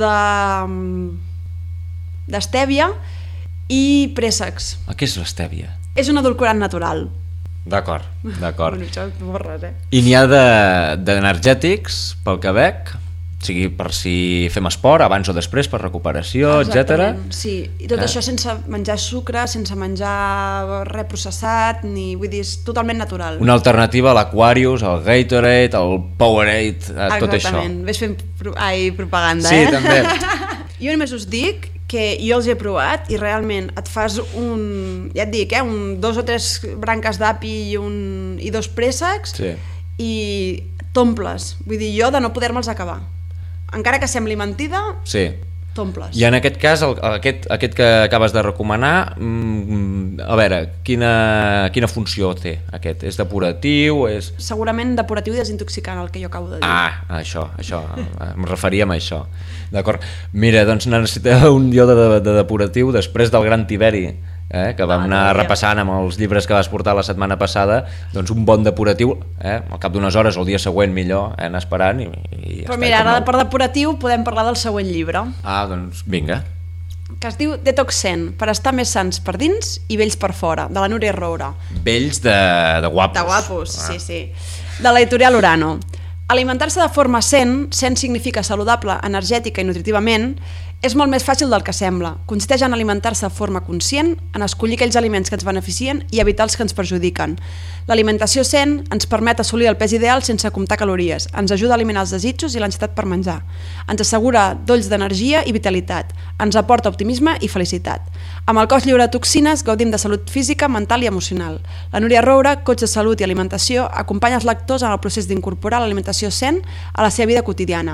d'estèvia i préssecs. Què és l'estèvia? És un edulcorant natural. D'acord. Bueno, això és borrat, I n'hi ha d'energètics, pel que veig, o sigui, per si fem esport, abans o després, per recuperació, etc. Sí, i tot això sense menjar sucre, sense menjar res processat, vull dir, és totalment natural. Una alternativa a l'Aquarius, al Gatorade, al Powerade, a tot això. Exactament, ves fent propaganda, Sí, també. Jo només us dic que jo els he provat i realment et fas ja et dic, 2 o 3 branques d'api i 2 préssecs i t'omples. Vull dir, jo de no poder-me'ls acabar. Encara que sembli mentida, t'omples. I en aquest cas, aquest que acabes de recomanar, a veure, quina funció té aquest? És depuratiu? Segurament depuratiu i desintoxicant, el que jo acabo de dir. Això, em referíem a això. D'acord. Mira, doncs necessiteu un dió de depuratiu després del Gran Tiberi, que vam anar repassant amb els llibres que vas portar la setmana passada, doncs un bon depuratiu, al cap d'unes hores o el dia següent millor, anar esperant i però mira, ara per depuratiu podem parlar del següent llibre. Doncs vinga. Que es diu Detox Zen, per estar més sans per dins i vells per fora, de la Núria Roura. Vells de guapos. De guapos, sí. De l'editorial Urano. Alimentar-se de forma zen significa saludable, energètica i nutritivament, és molt més fàcil del que sembla. Consisteix en alimentar-se de forma conscient, en escollir aquells aliments que ens beneficien i evitar els que ens perjudiquen. L'alimentació zen ens permet assolir el pes ideal sense comptar calories, ens ajuda a eliminar els desitjos i l'ansietat per menjar, ens assegura dolls d'energia i vitalitat, ens aporta optimisme i felicitat. Amb el cos lliure de toxines gaudim de salut física, mental i emocional. La Núria Roura, coach de salut i alimentació, acompanya els lectors en el procés d'incorporar l'alimentació zen a la seva vida quotidiana.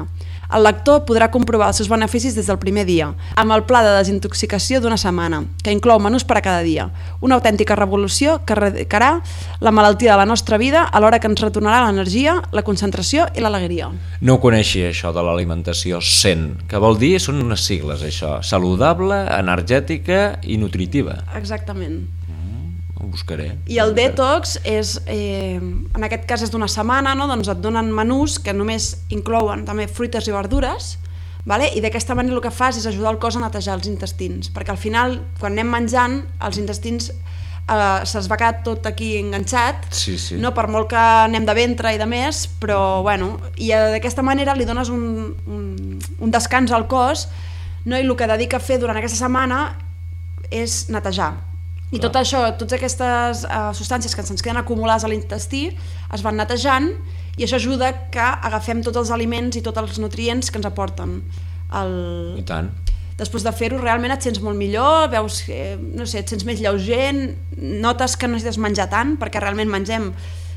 El lector podrà comprovar els seus beneficis des del primer dia, amb el pla de desintoxicació d'una setmana, que inclou menús per a cada dia. Una autèntica revolució que erradicarà la malaltia de la nostra vida alhora que ens retornarà l'energia, la concentració i l'alegria. No ho coneixia, això de l'alimentació SEN, que vol dir, són unes sigles, això, saludable, energètica i nutritiva. Exactament. Ho buscaré. I el detox és, en aquest cas és d'una setmana, no? Doncs et donen menús que només inclouen també fruites i verdures, vale? I d'aquesta manera el que fas és ajudar el cos a netejar els intestins, perquè al final, quan anem menjant, els intestins se'ls va quedar tot aquí enganxat, sí. No? Per molt que anem de ventre i de més, però bueno, i d'aquesta manera li dones un descans al cos, no? I el que dedica a fer durant aquesta setmana és netejar. I tot això, totes aquestes substàncies que se'ns queden acumulades a l'intestí es van netejant i això ajuda que agafem tots els aliments i tots els nutrients que ens aporten. I tant. Després de fer-ho realment et sents molt millor, veus que, no sé, et sents més lleuger, notes que no necessites menjar tant, perquè realment mengem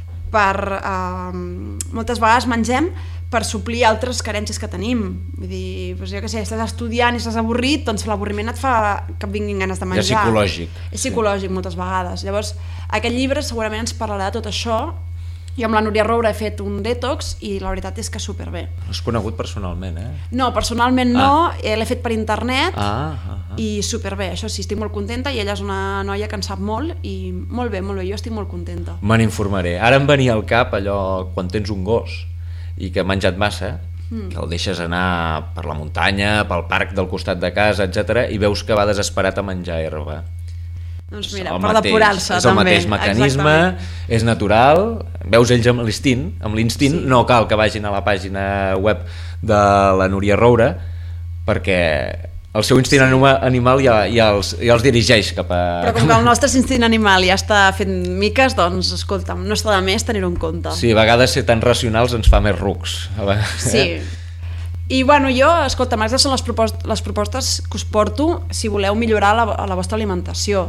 moltes vegades mengem per suplir altres carències que tenim. Vull dir, doncs jo què sé, estàs estudiant i estàs avorrit, doncs l'avorriment et fa que et vinguin ganes de menjar. És psicològic. És psicològic moltes vegades. Llavors, aquest llibre segurament ens parlarà de tot això. Jo amb la Núria Roura he fet un detox i la veritat és que superbé. L'has conegut personalment, No, personalment no, l'he fet per internet i superbé, això sí, estic molt contenta i ella és una noia que en sap molt i molt bé, jo estic molt contenta. Me n'informaré. Ara em venia al cap allò quan tens un gos i que ha menjat massa, que el deixes anar per la muntanya, pel parc del costat de casa, etc, i veus que va desesperat a menjar herba. Doncs mira, per depurar-se també. És el mateix mecanisme, és natural, veus ells amb l'instint, no cal que vagin a la pàgina web de la Núria Roura, perquè el seu instint animal ja els dirigeix cap a... Però com que el nostre instint animal ja està fent miques, doncs, escolta'm, no està de més tenir-ho en compte. Sí, a vegades ser tan racionals ens fa més rucs. Sí. I bueno, jo, escolta'm, aquestes són les propostes que us porto si voleu millorar la vostra alimentació.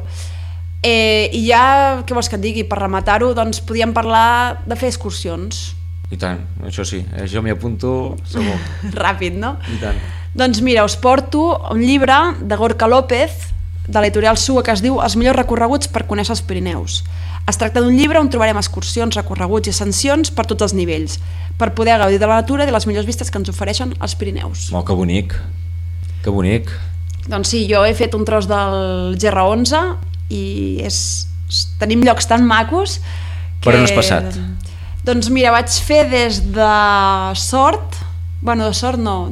I ja, què vols que et digui, per rematar-ho, doncs podíem parlar de fer excursions. I tant, això sí, jo m'hi apunto segur. Ràpid, no? I tant. Doncs mira, us porto un llibre de Gorka López, de l'editorial SUA, que es diu Els millors recorreguts per conèixer els Pirineus. Es tracta d'un llibre on trobarem excursions, recorreguts i ascensions per tots els nivells, per poder gaudir de la natura i de les millors vistes que ens ofereixen els Pirineus. Oh, que bonic, que bonic. Doncs sí, jo he fet un tros del GR11 i tenim llocs tan macos que... Per on has passat? Doncs mira, vaig fer des de Sort, bueno, de Sort no,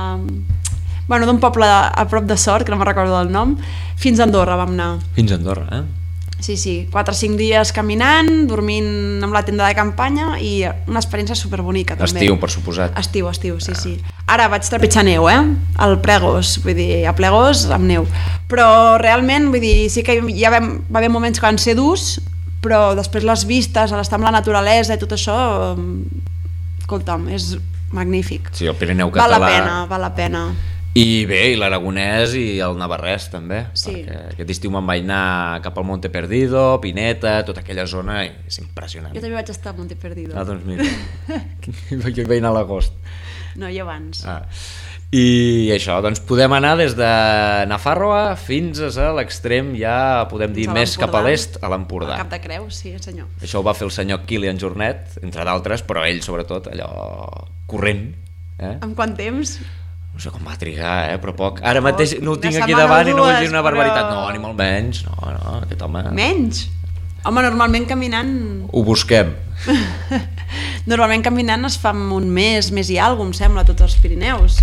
d'un poble a prop de Sort, que no me'n recordo del nom, fins a Andorra vam anar. Fins a Andorra, Sí, 4 o 5 dies caminant, dormint amb la tenda de campanya i una experiència superbonica també. Estiu, per suposat. Estiu, sí. Ara vaig trepitjar neu, al Plegos, vull dir, a Plegos amb neu. Però realment, vull dir, sí que ja va haver moments que van ser durs, però després les vistes, l'estar amb la naturalesa i tot això, escolta'm, és magnífic. Sí, el Pirineu català. Val la pena. I bé, i l'aragonès i el navarrès també, sí. Perquè aquest estiu me'n vaig anar cap al Monte Perdido, Pineta, tota aquella zona, és impressionant. Jo també vaig estar a Monte Perdido. Doncs mira, jo vaig anar a l'agost. No, jo abans. I això, doncs podem anar des de Nafarroa fins a l'extrem, ja podem dir més cap a l'est, a l'Empordà. Al Cap de Creus, sí, senyor. Això ho va fer el senyor Kilian Jornet, entre d'altres, però ell sobretot allò corrent. En quant temps? No sé com va trigar, però poc. Ara mateix no ho tinc aquí davant i no vull dir una barbaritat. No, ni molt menys. No, aquest home... Menys? Home, normalment caminant... Ho busquem. Normalment caminant es fa un mes i alguna cosa, em sembla, tots els Pirineus.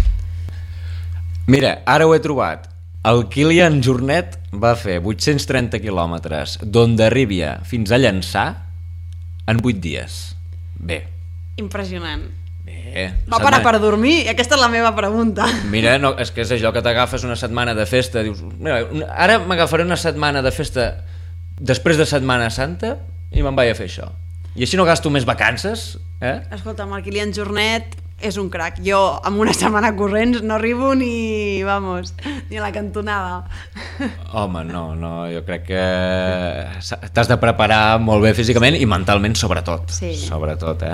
Mira, ara ho he trobat. El Kilian Jornet va fer 830 quilòmetres d'Ondarribia fins a Llançà en 8 dies. Bé. Impressionant. Va parar per dormir? Aquesta és la meva pregunta. Mira, no, és que és allò que t'agafes una setmana de festa, dius, mira, ara m'agafaré una setmana de festa després de Setmana Santa i me'n vaig a fer això. I així no gasto més vacances, Escolta'm, el Kilian Jornet és un crac. Jo, amb una setmana corrents, no arribo ni a la cantonada. Home, no, jo crec que t'has de preparar molt bé físicament i mentalment sobretot. Sí. Sobretot,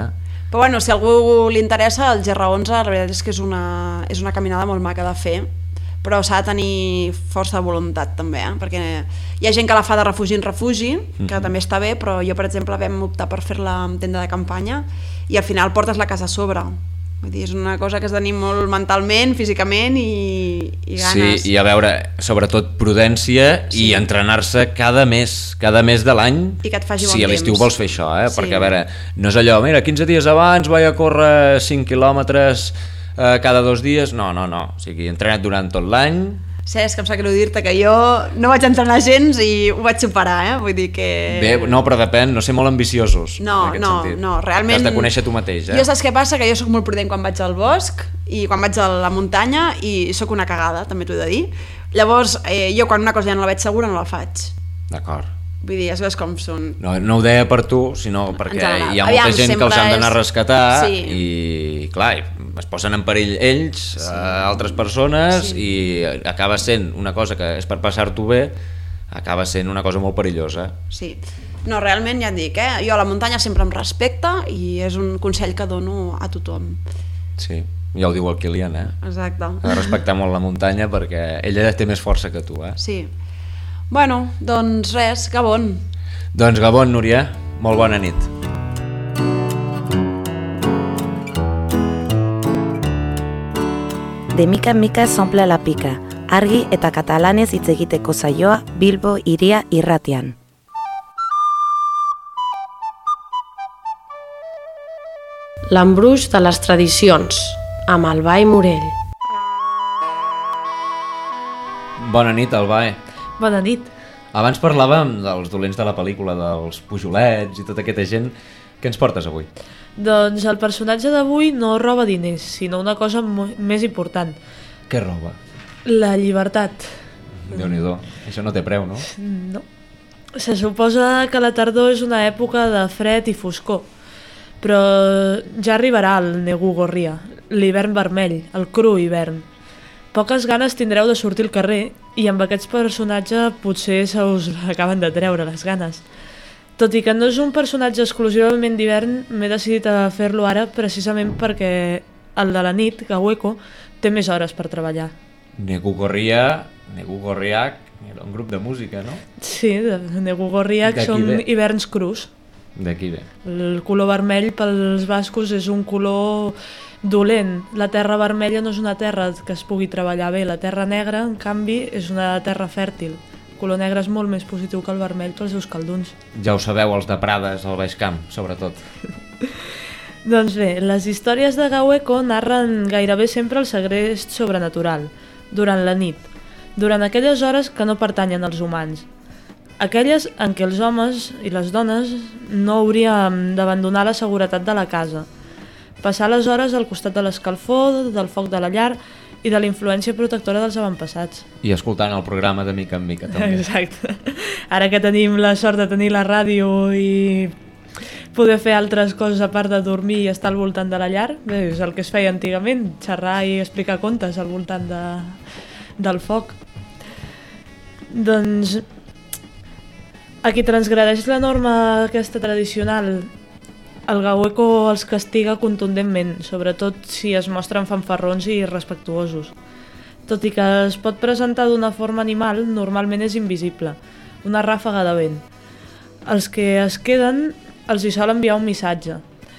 Però bueno, si a algú li interessa, el GR11 la veritat és que és una caminada molt maca de fer, però s'ha de tenir força de voluntat també, perquè hi ha gent que la fa de refugi en refugi, que també està bé, però jo per exemple vam optar per fer-la en tenda de campanya i al final portes la casa a sobre. Vull dir, és una cosa que has de tenir molt mentalment, físicament i ganes. Sí, i a veure, sobretot prudència i entrenar-se cada mes de l'any. I que et faci bon temps. Si a l'estiu vols fer això, perquè a veure, no és allò, mira, 15 dies abans vaig a córrer 5 quilòmetres cada 2 dies, no, o sigui, entrena't durant tot l'any. Sí, és que em sap greu dir-te que jo no vaig entrenar gens i ho vaig superar, vull dir que... Bé, no, però depèn, no ser molt ambiciosos. No, realment... Has de conèixer tu mateix, Jo saps què passa? Que jo sóc molt prudent quan vaig al bosc i quan vaig a la muntanya i sóc una cagada, també t'ho he de dir. Llavors, jo quan una cosa ja no la veig segura no la faig. D'acord. Vull dir, ja sabes com són. No ho deia per tu, sinó perquè hi ha molta gent que els han d'anar a rescatar i, clar, es posen en perill ells, altres persones, i acaba sent una cosa que és per passar-t'ho bé, acaba sent una cosa molt perillosa. Sí. No, realment ja et dic, jo a la muntanya sempre em respecta i és un consell que dono a tothom. Sí, ja ho diu el Kilian, Exacte. Ha de respectar molt la muntanya perquè ella té més força que tu, Sí. Bueno, doncs res, Gabon. Doncs Gabon, Núria, molt bona nit. De mica en mica s'omple la pica, argi eta katalanez hitz egiteko saioa Bilbo Hiria irratian. L'embruix de les tradicions, amb el Bai Morell. Bona nit, Albae. Bona nit. Abans parlàvem dels dolents de la pel·lícula, dels pujolets i tota aquesta gent. Què ens portes avui? Doncs el personatge d'avui no roba diners, sinó una cosa més important. Què roba? La llibertat. Déu-n'hi-do. Això no té preu, no? No. Se suposa que la tardor és una època de fred i foscor, però ja arribarà el Negu Gorria, l'hivern vermell, el cru hivern. Poques ganes tindreu de sortir al carrer i amb aquests personatges potser se us acaben de treure les ganes. Tot i que no és un personatge exclusivament d'hivern, m'he decidit a fer-lo ara precisament perquè el de la nit, Gaueko, té més hores per treballar. Negu Gorriak, era un grup de música, no? Sí, Negu Gorriak són hiverns crus. D'aquí ve. El color vermell pels bascos és un color dolent. La terra vermella no és una terra que es pugui treballar bé. La terra negra, en canvi, és una terra fèrtil. El color negre és molt més positiu que el vermell pels seus calduns. Ja ho sabeu, els de Prades, al Baix Camp, sobretot. Doncs bé, les històries de Gaueko narren gairebé sempre el segrest sobrenatural, durant la nit, durant aquelles hores que no pertanyen als humans. Aquelles en què els homes i les dones no hauríem d'abandonar la seguretat de la casa, passar les hores al costat de l'escalfor, del foc de la llar i de la influència protectora dels avantpassats. I escoltant el programa de mica en mica, també. Exacte. Ara que tenim la sort de tenir la ràdio i poder fer altres coses a part de dormir i estar al voltant de la llar, bé, és el que es feia antigament, xerrar i explicar contes al voltant del foc. Doncs a qui transgredeix la norma aquesta tradicional, el Gaueko els castiga contundentment, sobretot si es mostren fanfarrons i irrespectuosos. Tot i que es pot presentar d'una forma animal, normalment és invisible, una ràfaga de vent. Els que es queden els hi sol enviar un missatge.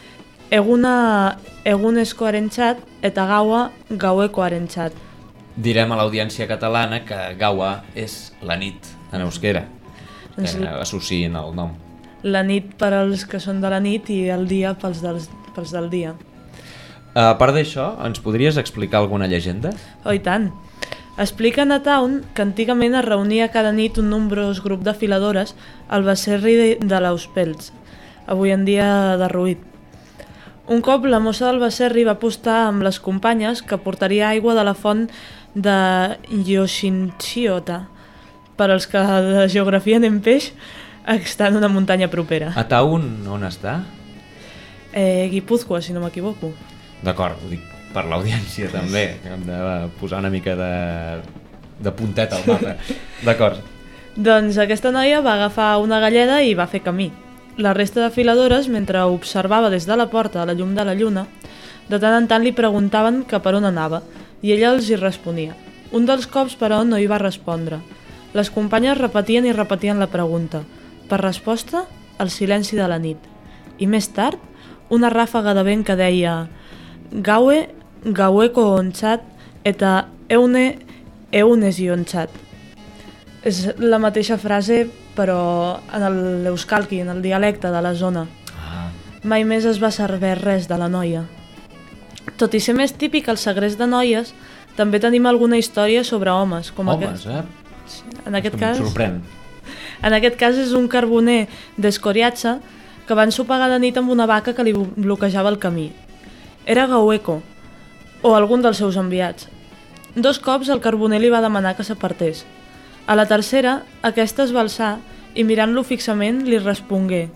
Egunesko arentzat eta gaua Gaueko arentzat. Direm a l'audiència catalana que gaua és la nit, en euskera. Que associïn el nom. La nit per als que són de la nit i el dia pels del dia. A part d'això, ens podries explicar alguna llegenda? Oh, i tant. Expliquen a Town que antigament es reunia cada nit un nombrós grup de filadores al baserri de l'Auspelts, avui en dia derruït. Un cop la mossa del baserri va apostar amb les companyes que portaria aigua de la font de Yoshinchiota, per als que de geografia anem peix, està en una muntanya propera. A Town on està? Guipúzcoa, si no m'equivoco. D'acord, ho dic per l'audiència també, que hem de posar una mica de puntet al mapa. D'acord. Doncs aquesta noia va agafar una galleda i va fer camí. La resta de filadores, mentre observava des de la porta a la llum de la lluna, de tant en tant li preguntaven que per on anava, i ella els hi responia. Un dels cops, però, no hi va respondre. Les companyes repetien i repetien la pregunta. Per resposta, el silenci de la nit. I més tard, una ràfaga de vent que deia Gaue, gaueko ontzat, eta eune ziontzat. És la mateixa frase, però en l'euskalki, en el dialecte de la zona. Mai més es va saber res de la noia. Tot i ser més típic el segrest de noies, també tenim alguna història sobre homes. Homes, En aquest cas... sorprèn. En aquest cas és un carboner d'Escoriatxa que va ensopegar de nit amb una vaca que li bloquejava el camí. Era Gaueko, o algun dels seus enviats. 2 cops el carboner li va demanar que s'apartés. A la tercera, aquesta es va alçar i mirant-lo fixament li respongué: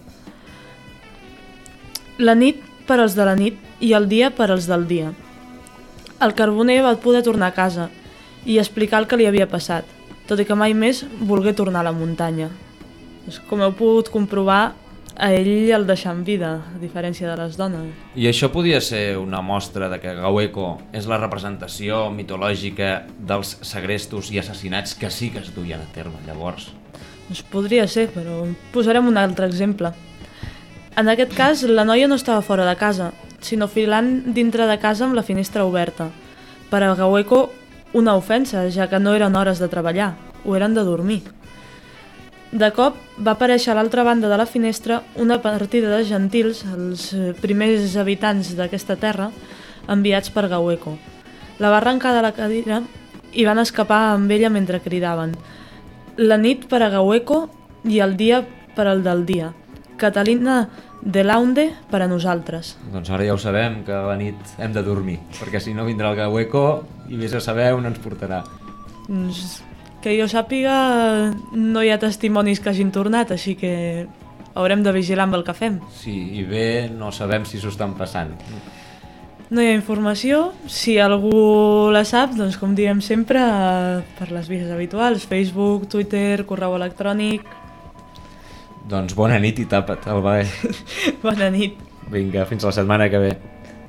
la nit per als de la nit i el dia per als del dia. El carboner va poder tornar a casa i explicar el que li havia passat, tot i que mai més volgué tornar a la muntanya. Com heu pogut comprovar, a ell el deixar en vida, a diferència de les dones. I això podia ser una mostra de que Gaueko és la representació mitològica dels segrestos i assassinats que sí que es duien a terme, llavors? Doncs podria ser, però posarem un altre exemple. En aquest cas, la noia no estava fora de casa, sinó filant dintre de casa amb la finestra oberta. Per a Gaueko, una ofensa, ja que no eren hores de treballar, ho eren de dormir. De cop va aparèixer a l'altra banda de la finestra una partida de gentils, els primers habitants d'aquesta terra, enviats per Gaueko. La va arrencar de la cadira i van escapar amb ella mentre cridaven: la nit per a Gaueko i el dia per al del dia. Catalina de Launde per a nosaltres. Doncs ara ja ho sabem, que a la nit hem de dormir, perquè si no vindrà el Gaueko i vés a saber on ens portarà. Que jo sàpiga, no hi ha testimonis que hagin tornat, així que haurem de vigilar amb el que fem. Sí, i bé, no sabem si s'ho estan passant. No hi ha informació. Si algú la sap, doncs com diem sempre, per les vies habituals, Facebook, Twitter, correu electrònic... Doncs bona nit i tapa't, Alba. Bona nit. Vinga, fins la setmana que ve.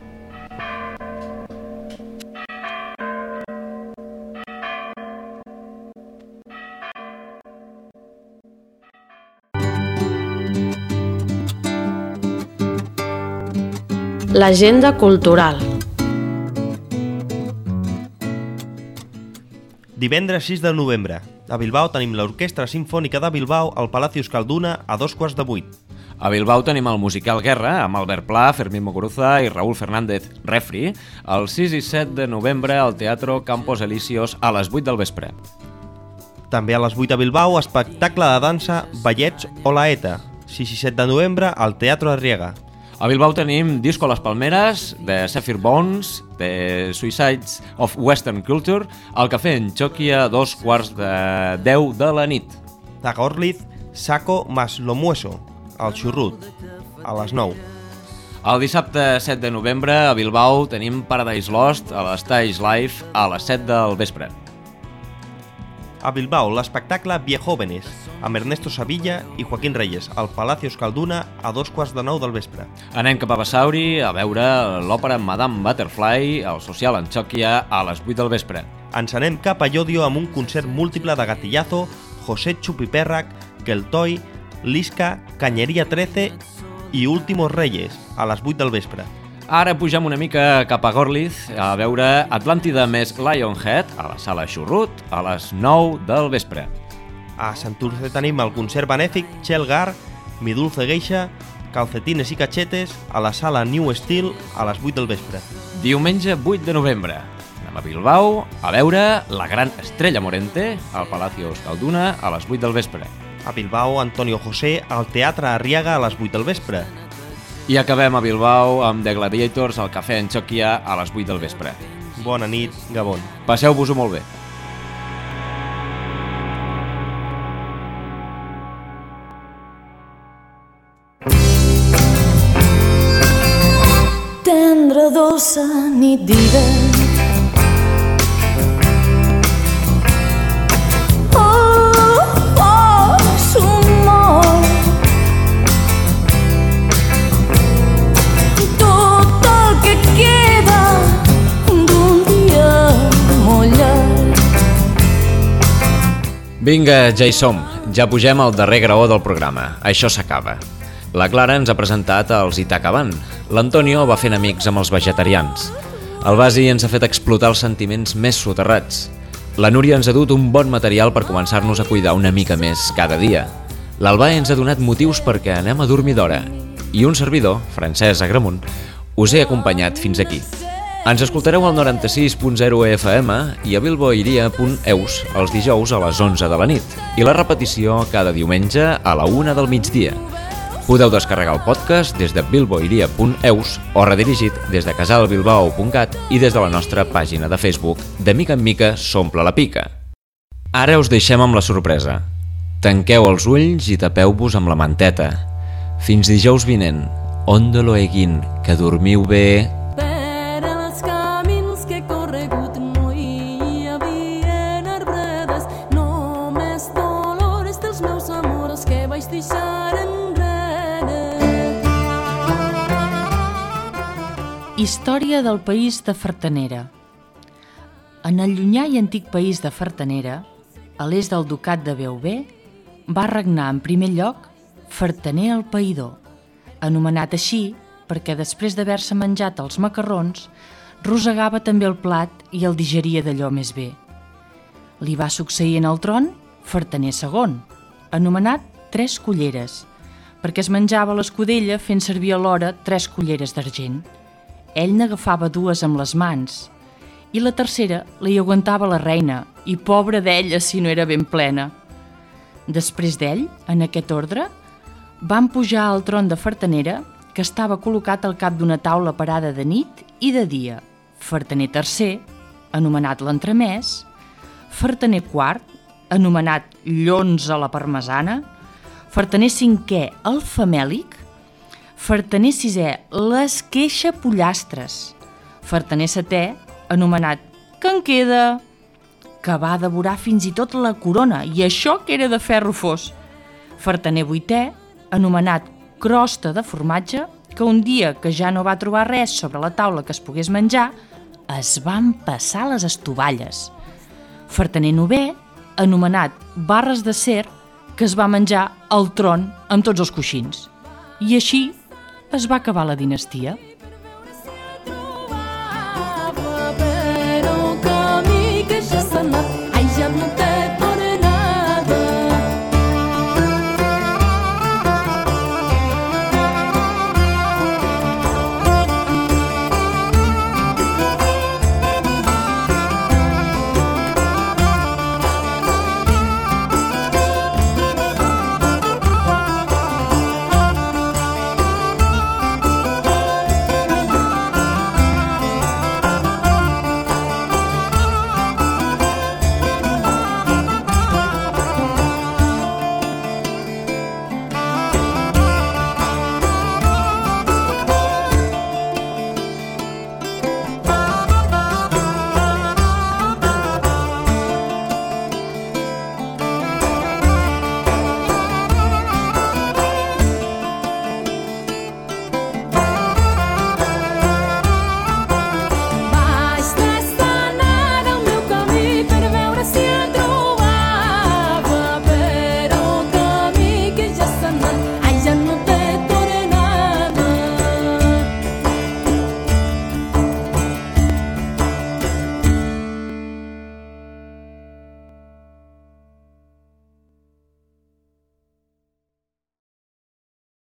L'agenda cultural. Divendres 6 de novembre. A Bilbao tenim l'Orquestra Simfònica de Bilbao al Palacio Euskalduna a 7:15. A Bilbao tenim el musical Guerra, amb Albert Pla, Fermín Muguruza i Raúl Fernández Refri, el 6 i 7 de novembre al Teatro Campos Elíseos a les 8 del vespre. També a les 8 a Bilbao, espectacle de dansa Ballets Olaeta, 6 i 7 de novembre al Teatro Arriaga. A Bilbao tenim Disco a les Palmeres, de Sapphire Bones, de Suicides of Western Culture, al Cafè en Txòquia a 9:15 de la nit. A Gorliz, Saco más lo mueso, al Xurrut, a les 9. El dissabte 7 de novembre a Bilbao tenim Paradise Lost a l'Stage Live a les 7 del vespre. A Bilbao, l'espectacle Viejóvenes, amb Ernesto Sevilla i Joaquín Reyes, al Palacio Euskalduna a 8:15 del vespre. Anem cap a Basauri a veure l'òpera Madame Butterfly al Social Antxòquia a les 8 del vespre. Ens anem cap a Llodio amb un concert múltiple de Gatillazo, José Chupipérrac, Keltoy, Lisca, Cañería 13 i Últimos Reyes a les 8 del vespre. Ara pugem una mica cap a Gorliz a veure Atlàntida més Lionhead a la sala Xurrut a les 9 del vespre. A Santurce tenim el concert benèfic Chelgar, Mi Dulce Geisha, Calcetines i Cachetes a la sala New Steel a les 8 del vespre. Diumenge 8 de novembre anem a Bilbao a veure La Gran Estrella Morente al Palacio Euskalduna a les 8 del vespre. A Bilbao, Antonio José al Teatre Arriaga a les 8 del vespre. I acabem a Bilbao amb The Gladiators al Cafè en Txòquia a les 8 del vespre. Bona nit, Gabon. Passeu-vos-ho molt bé. Tendra dolça nit d'hivern, Vinga, ja hi som. Ja pugem al darrer graó del programa. Això s'acaba. La Clara ens ha presentat els Itacaban. L'Antonio va fent amics amb els vegetarians. El Basi ens ha fet explotar els sentiments més soterrats. La Núria ens ha dut un bon material per començar-nos a cuidar una mica més cada dia. L'Albà ens ha donat motius perquè anem a dormir d'hora. I un servidor, Francesc Agramunt, us he acompanyat fins aquí. Ens escoltareu al 96.0 FM i a bilboiria.eus els dijous a les 11 de la nit i la repetició cada diumenge a la 1 del migdia. Podeu descarregar el podcast des de bilboiria.eus o redirigit des de casalbilbao.cat i des de la nostra pàgina de Facebook De mica en mica s'omple la pica. Ara us deixem amb la sorpresa. Tanqueu els ulls i tapeu-vos amb la manteta. Fins dijous vinent. Ondo-lo egin, que dormiu bé. Història del país de Fartanera. En el llunyà i antic país de Fartanera, a l'est del ducat de Beauvais, va regnar en primer lloc Fartaner el Païdor, anomenat així perquè després d'haver-se menjat els macarrons, rosegava també el plat i el digeria d'allò més bé. Li va succeir en el tron Fartaner II, anomenat Tres Culleres, perquè es menjava l'escudella fent servir alhora 3 culleres d'argent. Ell n'agafava 2 amb les mans i la tercera li aguantava la reina i pobra d'ella si no era ben plena. Després d'ell, en aquest ordre, van pujar al tron de Fartanera, que estava col·locat al cap d'una taula parada de nit i de dia. Fartaner III, anomenat l'entremès, Fartaner IV, anomenat Llonze a la parmesana, Fartaner V, el famèlic, Fartaner VI, l'esqueixa pollastres, Fartaner VII, anomenat que en queda, que va devorar fins i tot la corona, i això que era de ferro fos. Fartaner VIII, anomenat crosta de formatge, que un dia que ja no va trobar res sobre la taula que es pogués menjar, es van passar les estovalles. Fartaner IX, anomenat barres de ser, que es va menjar al tron amb tots els coixins. I així es va acabar la dinastia.